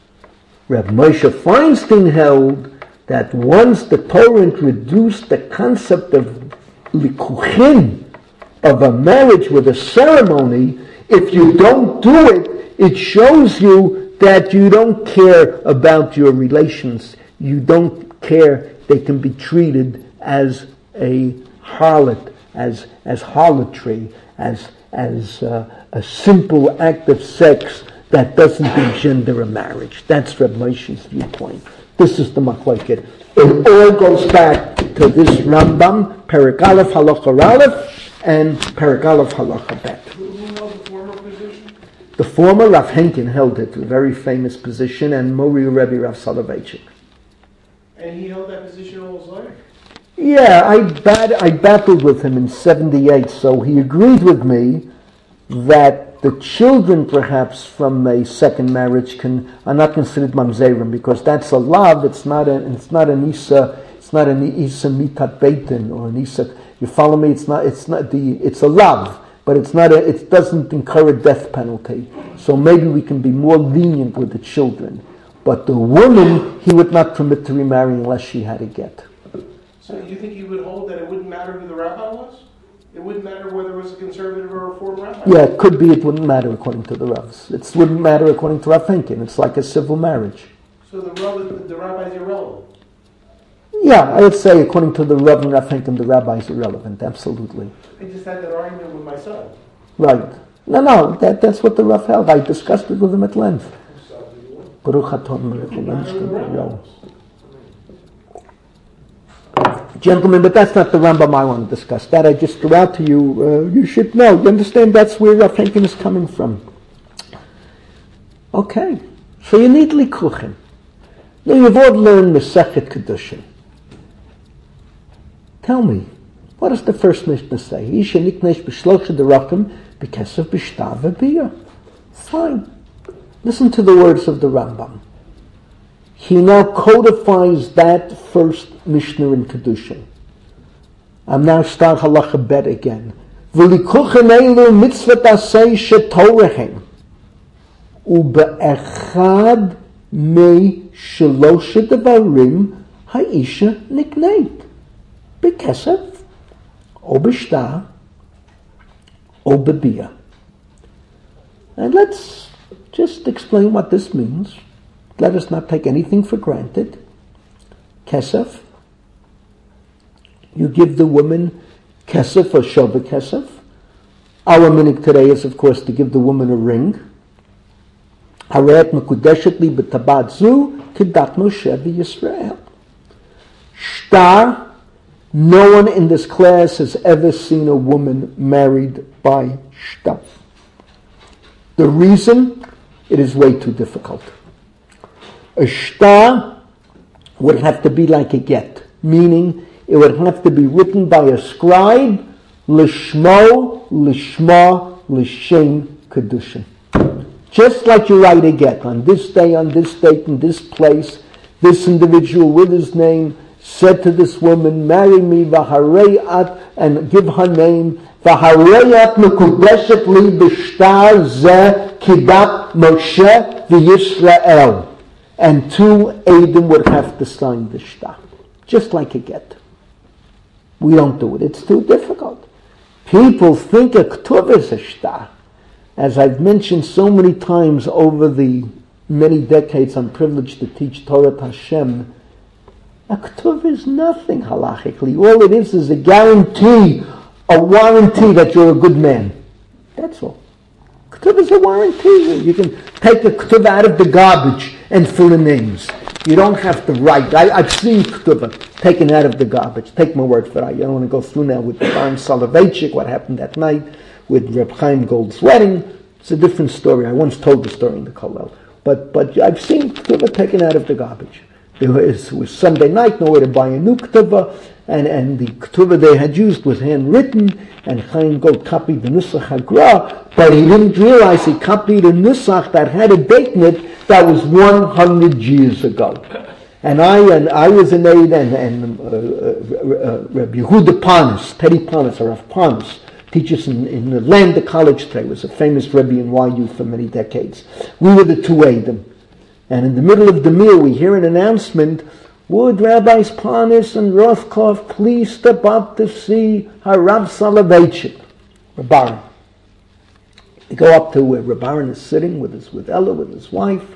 Reb Moshe Feinstein held that once the Torah introduced the concept of likuchin, of a marriage with a ceremony, if you don't do it, it shows you that you don't care about your relations. You don't care they can be treated as a harlot, as harlotry, as a simple act of sex that doesn't engender a marriage. That's Reb Moshe's viewpoint. This is the machlokes. It all goes back to this Rambam, Perek Aleph Halacha Aleph, and Perek Aleph Halacha Bet. Who held the former position? The former Rav Henkin held it, a very famous position, and Mori Rebbe Rav Soloveitchik. And he held that position all his life? Yeah, I battled with him in 78, so he agreed with me that the children perhaps from a second marriage are not considered mamzerim, because that's a lav, it's not an isa mitat beitin or an isa. You follow me? It's a lav, but it doesn't incur a death penalty. So maybe we can be more lenient with the children. But the woman, he would not permit to remarry unless she had a get. So you think he would hold that it wouldn't matter who the rabbi was? It wouldn't matter whether it was a conservative or a reform rabbi? Yeah, it could be. It wouldn't matter according to the Ravs. It wouldn't matter according to Rav Henkin. It's like a civil marriage. So the rabbi is irrelevant? Yeah, I would say according to the Rav and Rav Henkin, the rabbi is irrelevant. Absolutely. I just had that argument with my son. Right. No, that's what the Rav held. I discussed it with him at length. Baruch Aton. Gentlemen, but that's not the Rambam I want to discuss. That I just threw out to you. You should know. You understand that's where Rav Henkin is coming from. Okay. So you need likuchim. Now you've all learned Masechet Kedushin. Tell me, what does the first Mishnah say? Isha niknesh b'shlocha derachim b'kesef b'shtav v'biyah. Fine. Listen to the words of the Rambam. He now codifies that first Mishnah in Kedushin. I'm now start halacha bet again. V'likuchen eilu mitzvot asay shetorehem ube'echad mei shelosha devarim ha'isha nikneit b'kesef o b'shtar o b'biyah. And let's just explain what this means. Let us not take anything for granted. Kesef, you give the woman kesef or shova kesef. Our minhag today is, of course, to give the woman a ring. Haret mekudeshet li b'tabat zu kedat Moshe v'Yisrael. Shtar, no one in this class has ever seen a woman married by shtar. The reason? It is way too difficult. A shtar would have to be like a get, meaning it would have to be written by a scribe, lishmo, lishma, lishem kedushin. Just like you write a get, on this day, on this date, in this place, this individual with his name said to this woman, marry me, v'hareyat, and give her name, v'hareyat mekudeshet li b'shtar zeh kidat Moshe v'Yisrael. And two Eidim would have to sign the shtar, just like a get. We don't do it. It's too difficult. People think a k'tuv is a shtar. As I've mentioned so many times over the many decades I'm privileged to teach Torah Hashem, a k'tuv is nothing halachically. All it is a guarantee, a warranty that you're a good man. That's all. K'tuv is a warranty. You can take the k'tuv out of the garbage and fill in names. You don't have to write. I've seen k'tuv taken out of the garbage. Take my word for it. I don't want to go through now with Baron Soloveitchik, what happened that night with Reb Chaim Gold's wedding. It's a different story. I once told the story in the Kollel. But I've seen k'tuv taken out of the garbage. It was Sunday night, nowhere to buy a new k'tuv, and the k'tuv they had used was handwritten, and Chaim Gold copied the Nusach HaGra, but he didn't realize he copied a Nusach that had a date in it that was 100 years ago. And I was an aide, and Rabbi Yehuda Panis, Teddy Panis, or Rav Panis, teaches in the Lander College today, was a famous Rebbe in YU for many decades. We were the two aidim. And in the middle of the meal, we hear an announcement, would Rabbis Panis and Rothkopf please step up to see Harav Soloveitchik, Rabbaran. They go up to where Rabbaran is sitting with Ella, with his wife,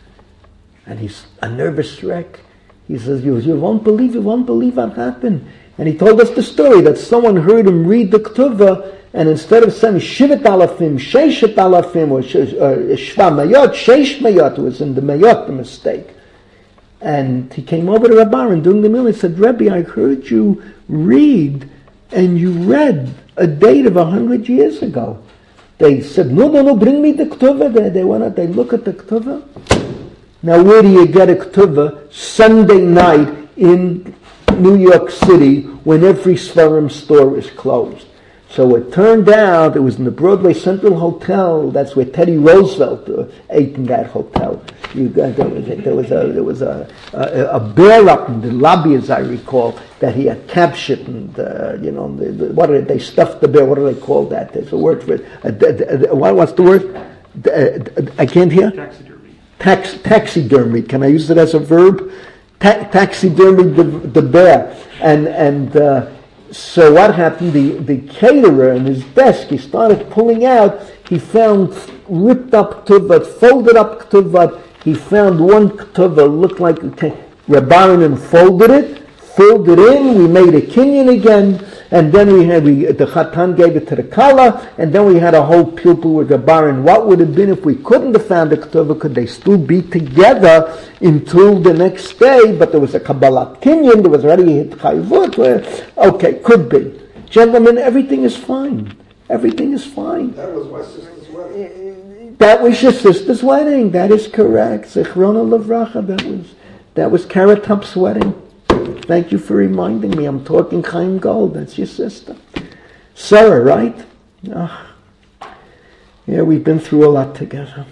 and he's a nervous wreck. He says, you won't believe what happened. And he told us the story that someone heard him read the Ketuvah, and instead of saying Shivat Alafim, Sheishet Alafim, or Shva Mayot, Sheish Mayot, it was in the Mayot, the mistake. And he came over to Rabbi and doing the meal, he said, Rebbe, I heard you read, and you read a date of 100 years ago. They said, no, bring me the Ketuvah. They look at the Ketuvah. Now, where do you get a Ketuvah Sunday night in New York City when every Sfarim store is closed? So it turned out it was in the Broadway Central Hotel. That's where Teddy Roosevelt ate in that hotel. There was a bear up in the lobby, as I recall, that he had captured, and they stuffed the bear. What do they call that? There's a word for it. What's the word? I can't hear. Taxidermy. Taxidermy. Can I use it as a verb? Taxidermy the bear, and so what happened? The caterer in his desk, he started pulling out. He found ripped up ketuvot, folded up ketuvot. He found one ketuvah looked like Rabbanan folded it, filled it in. We made a kinyan again, and then the Chatan gave it to the Kala, and then we had a whole pupil with Rabbanan. What would have been if we couldn't have found the ketuvah? Could they still be together until the next day? But there was a Kabbalat kinyan. There was already a Chayvut. Okay, could be. Gentlemen, everything is fine. Everything is fine. That was my sister's wedding. That was your sister's wedding. That is correct. Zichrona Livracha. That was Carrot Top's wedding. Thank you for reminding me. I'm talking Chaim Gold. That's your sister. Sarah, right? Oh. Yeah, we've been through a lot together.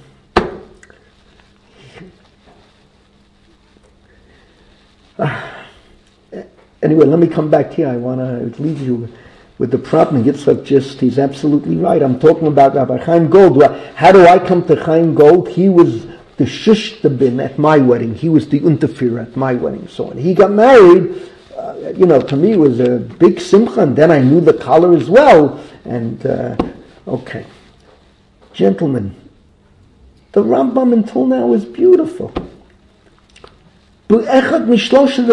Anyway, let me come back here. I want to leave you with the problem. Yitzchak he's absolutely right. I'm talking about Rabbi Chaim Gold. How do I come to Chaim Gold? He was the Shishtabin at my wedding. He was the Unterführer at my wedding. So when he got married, to me it was a big simcha, and then I knew the collar as well. And, okay. Gentlemen, the Rambam until now is beautiful. We don't use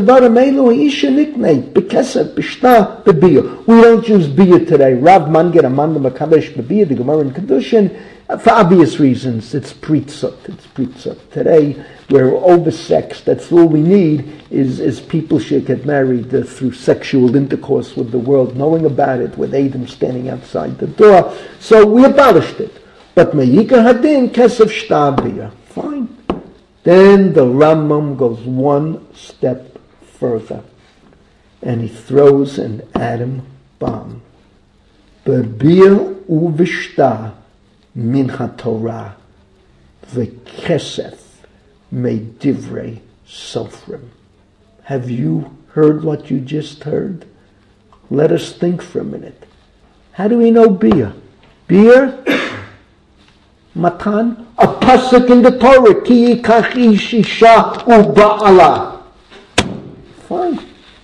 beer today. Rav Manger Amanda Makabesh beer, the Gemara in Kedushin, for obvious reasons. It's pritzot. Today, we're oversexed. That's all we need is people should get married through sexual intercourse with the world, knowing about it, with Adam standing outside the door. So we abolished it. But Me'yika Hadin, Kesef Shtar beer. Fine. Then the Rambam goes one step further, and he throws an atom bomb. Bebir uvishta min haTorah v'kesef me'divrei sofrim. Have you heard what you just heard? Let us think for a minute. How do we know beer? Beer? Matan, a pasuk in the Torah, ki yikach ish isha u'ba'ala. Fine.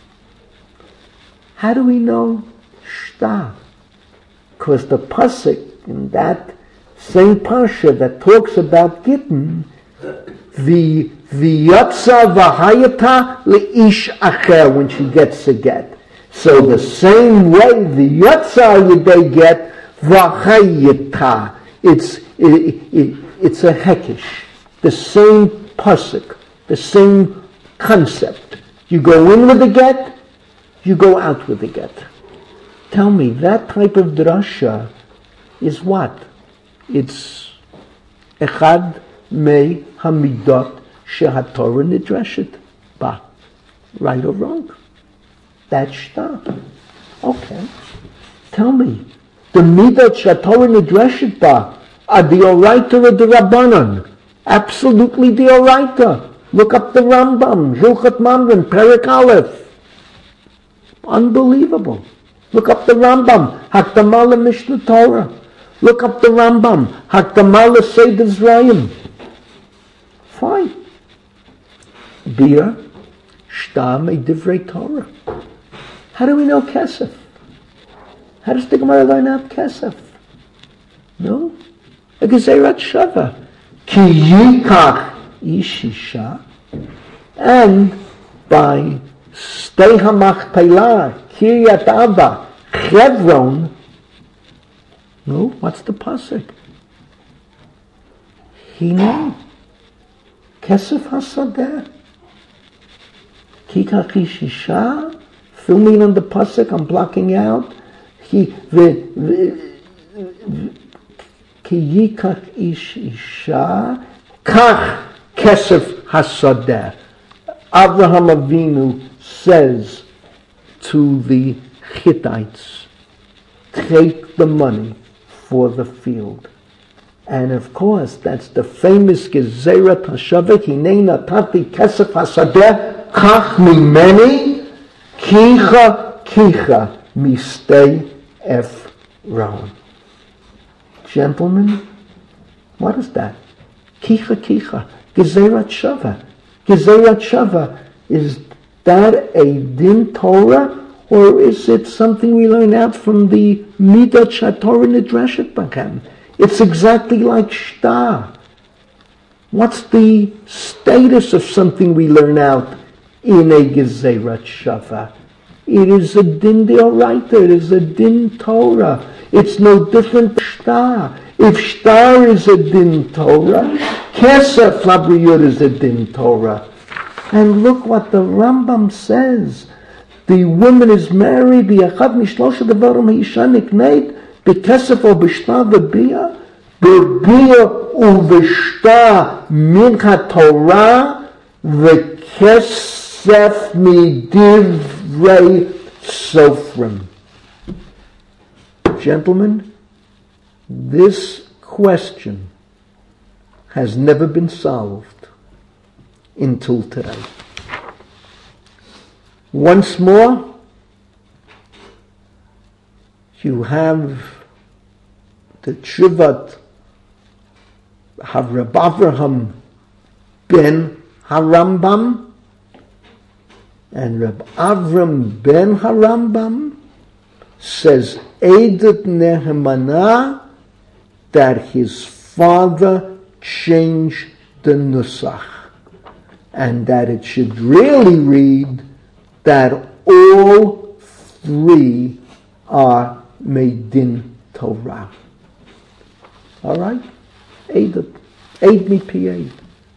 How do we know shta? Because the pasuk in that same parsha that talks about Gittin, the yatsa v'hayata le'ish acher, when she gets a get. So the same way the yatsa they get v'hayata. It's a hekish, the same pasuk, the same concept. You go in with the get, you go out with the get. Tell me, that type of drasha is what? It's echad mei hamidot shehatorah nidreshet ba. Right or wrong? That's shtar. Okay. Tell me, the midot shehatorah nidreshet ba are the oraita or the Rabbanan? Absolutely the oraita. Look up the Rambam, Hilchot Mamren, Perek Aleph. Unbelievable. Look up the Rambam, Hakdama Mishnah Torah. Look up the Rambam, Hakdama Seder Zrayim. Fine. Beer, shtar me'divrei Torah. How do we know kesef? How does the Gemara learn out kesef? No? A Gezeirat Shava. Ki yikach ishisha. And by stei hamachpelah, Kiryat Arba, Hebron. No, what's the pasuk? Hine, Kesef HaSadeh, Kikach Ishisha. Fill me in on the pasuk. I'm blocking out. Ki yikach ish isha kach kesef hasadeh. Abraham Avinu says to the Hittites, take the money for the field. And of course, that's the famous Gezerat HaShaveh, Hinei natati kesef hasadeh kach mimeni kicha mistei Ephron. Gentlemen, what is that? Kicha, Gezerat Shava. Gezerat Shava, is that a din Torah, or is it something we learn out from the Midat Shatorah Nidreshet Bakam? It's exactly like Shtar. What's the status of something we learn out in a Gezerat Shava? It is a din deoraita. It is a din Torah. It's no different than Shtar. If Shtar is a din Torah, Kesef Labriyot is a din Torah. And look what the Rambam says. The woman is married, the Echad Mishlosha Devarim Ha'isha Nikneit, B'Kesef or B'Shtar V'Bia, B'Bia U'V'Shtar Min HaTorah, V'Kesef Midivrei Sofrim. Gentlemen, this question has never been solved until today. Once more, you have the Tshuvat Havrab Avraham ben Harambam, and Reb Avram ben Harambam says Eidet Nehemana that his father changed the Nusach, and that it should really read that all three are Meidin Torah. All right? Eidet mi.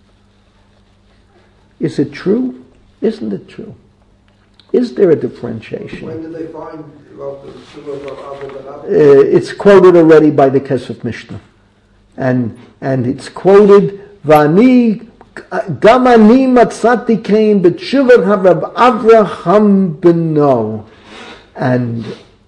Is it true? Isn't it true? Is there a differentiation? When did they find the Shuvah of Abu Ben Abi? It's quoted already by the Kesef Mishnah. And it's quoted, Vani Gamani Matzati came b'tshuvat Harab Avraham beno. And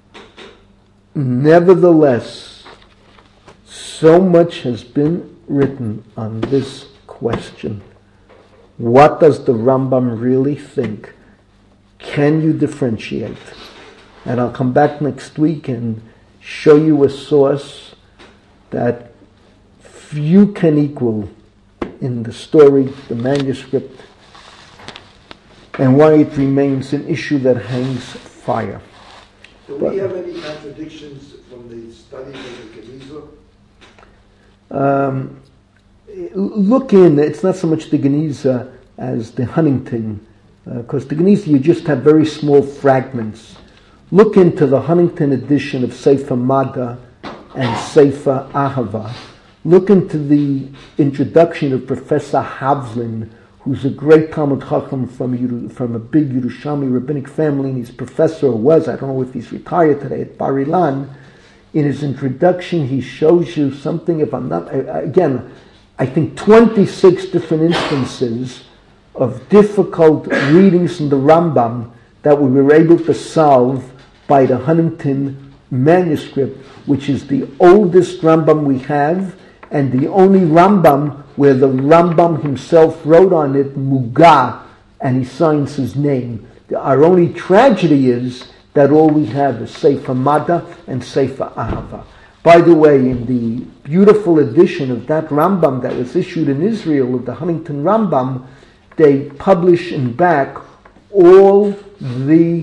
nevertheless, so much has been written on this question. What does the Rambam really think? Can you differentiate? And I'll come back next week and show you a source that few can equal in the story, the manuscript, and why it remains an issue that hangs fire. Do we have any contradictions from the studies of the Geniza? Look in, it's not so much the Geniza as the Huntington, because the Geniza you just have very small fragments. Look into the Huntington edition of Sefer Mada and Sefer Ahava. Look into the introduction of Professor Havlin, who's a great Talmud Chacham from a big Yerushalmi rabbinic family, and he's professor, or was, I don't know if he's retired today, at Bar Ilan. In his introduction, he shows you something, if I'm not, again, I think 26 different instances of difficult readings from the Rambam that we were able to solve by the Huntington manuscript, which is the oldest Rambam we have, and the only Rambam where the Rambam himself wrote on it, Muga, and he signs his name. Our only tragedy is that all we have is Sefer Mada and Sefer Ahava. By the way, in the beautiful edition of that Rambam that was issued in Israel, of the Huntington Rambam, they publish in back all the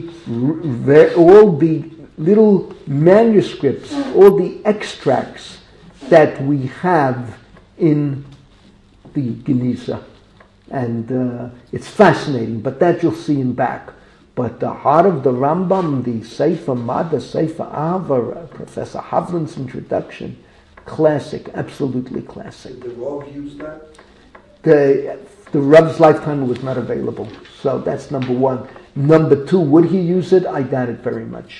little manuscripts, all the extracts that we have in the Geniza. And it's fascinating, but that you'll see in back. But the heart of the Rambam, the Sefer Mad, the Sefer Ahava, Professor Havlin's introduction, classic, absolutely classic. Did the Rav use that? The Rav's lifetime was not available. So that's number one. Number two, would he use it? I doubt it very much.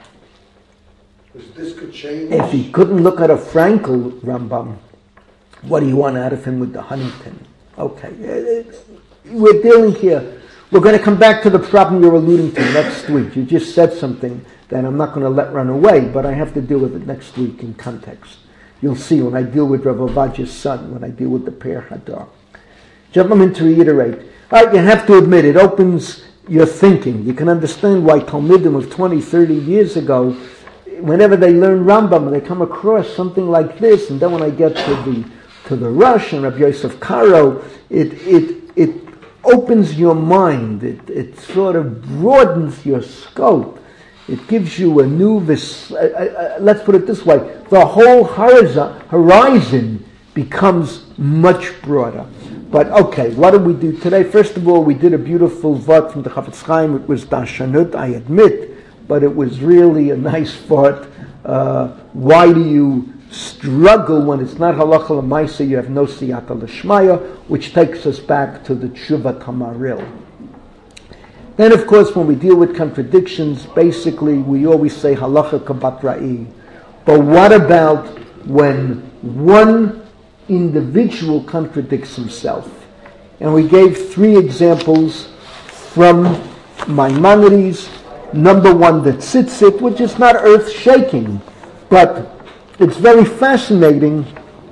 Because this could change. If he couldn't look at a Frankel Rambam, what do you want out of him with the Huntington? Okay. We're dealing here. We're going to come back to the problem you're alluding to next week. You just said something that I'm not going to let run away, but I have to deal with it next week in context. You'll see when I deal with Rav Ovadia's son, when I deal with the Per Hadar. Gentlemen, to reiterate, all right, you have to admit, it opens your thinking. You can understand why Talmidim of 20, 30 years ago, whenever they learn Rambam, they come across something like this, and then when I get to the Rush and Rabbi Yosef Karo, it opens your mind. It sort of broadens your scope. It gives you a new, let's put it this way, the whole horizon becomes much broader. But okay, what did we do today? First of all, we did a beautiful vart from the Chafetz Chaim. It was Dashanut, I admit, but it was really a nice vart. Why do you struggle when it's not halacha l'maisa? You have no siyata l'shmaya, which takes us back to the tshuva tamaril. Then, of course, when we deal with contradictions, basically we always say halacha kabat ra'i. But what about when one individual contradicts himself? And we gave 3 examples from Maimonides. Number 1, the tzitzit, which is not earth-shaking, but it's very fascinating.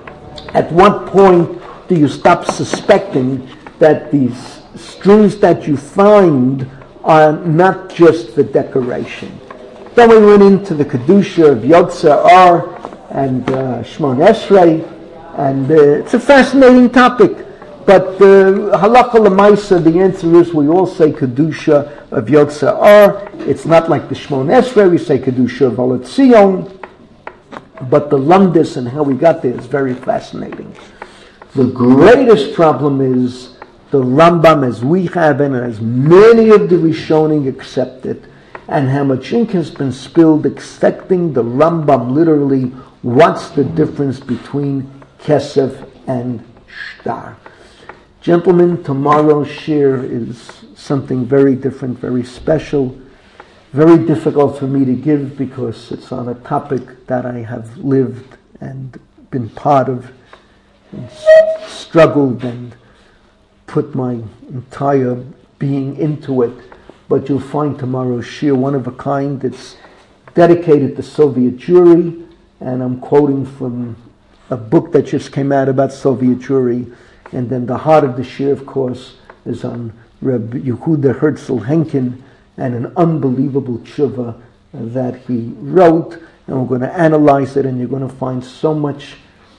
At what point do you stop suspecting that these strings that you find are not just for decoration? Then we went into the Kedusha of Yod Sa'ar and Shmon Esrei, and it's a fascinating topic. But halakha l'maisa, the answer is we all say Kedusha of Yod Sa'ar. It's not like the Shmon Esrei, we say Kedusha of Olet Zion. But the lumdis and how we got there is very fascinating. The greatest problem is the Rambam, as we have and as many of the Rishonim accept it, and how much ink has been spilled accepting the Rambam literally. What's the difference between kesef and shtar? Gentlemen, tomorrow's shir is something very different, very special, very difficult for me to give because it's on a topic that I have lived and been part of, and struggled and put my entire being into it. But you'll find tomorrow's shir one of a kind. It's dedicated to Soviet Jewry, and I'm quoting from a book that just came out about Soviet Jewry. And then the heart of the shir, of course, is on Reb Yehuda Herzl Henkin and an unbelievable tshuva that he wrote. And we're going to analyze it, and you're going to find so much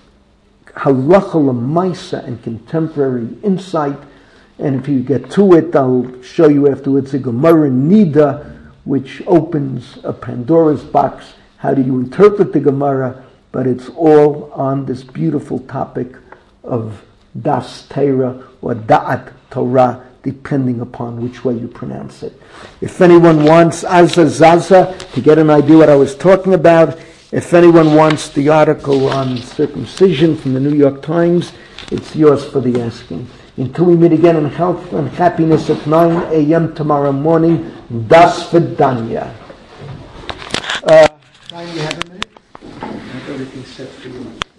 halacha l'maisa and contemporary insight. And if you get to it, I'll show you afterwards a Gemara Nida, which opens a Pandora's box. How do you interpret the Gemara? But it's all on this beautiful topic of Das Torah or Da'at Torah, depending upon which way you pronounce it. If anyone wants Zaza to get an idea what I was talking about, if anyone wants the article on circumcision from the New York Times, it's yours for the asking. Until we meet again in health and happiness at 9 a.m. tomorrow morning, Das Vidanya. Ryan, you have a minute? I have everything set for you.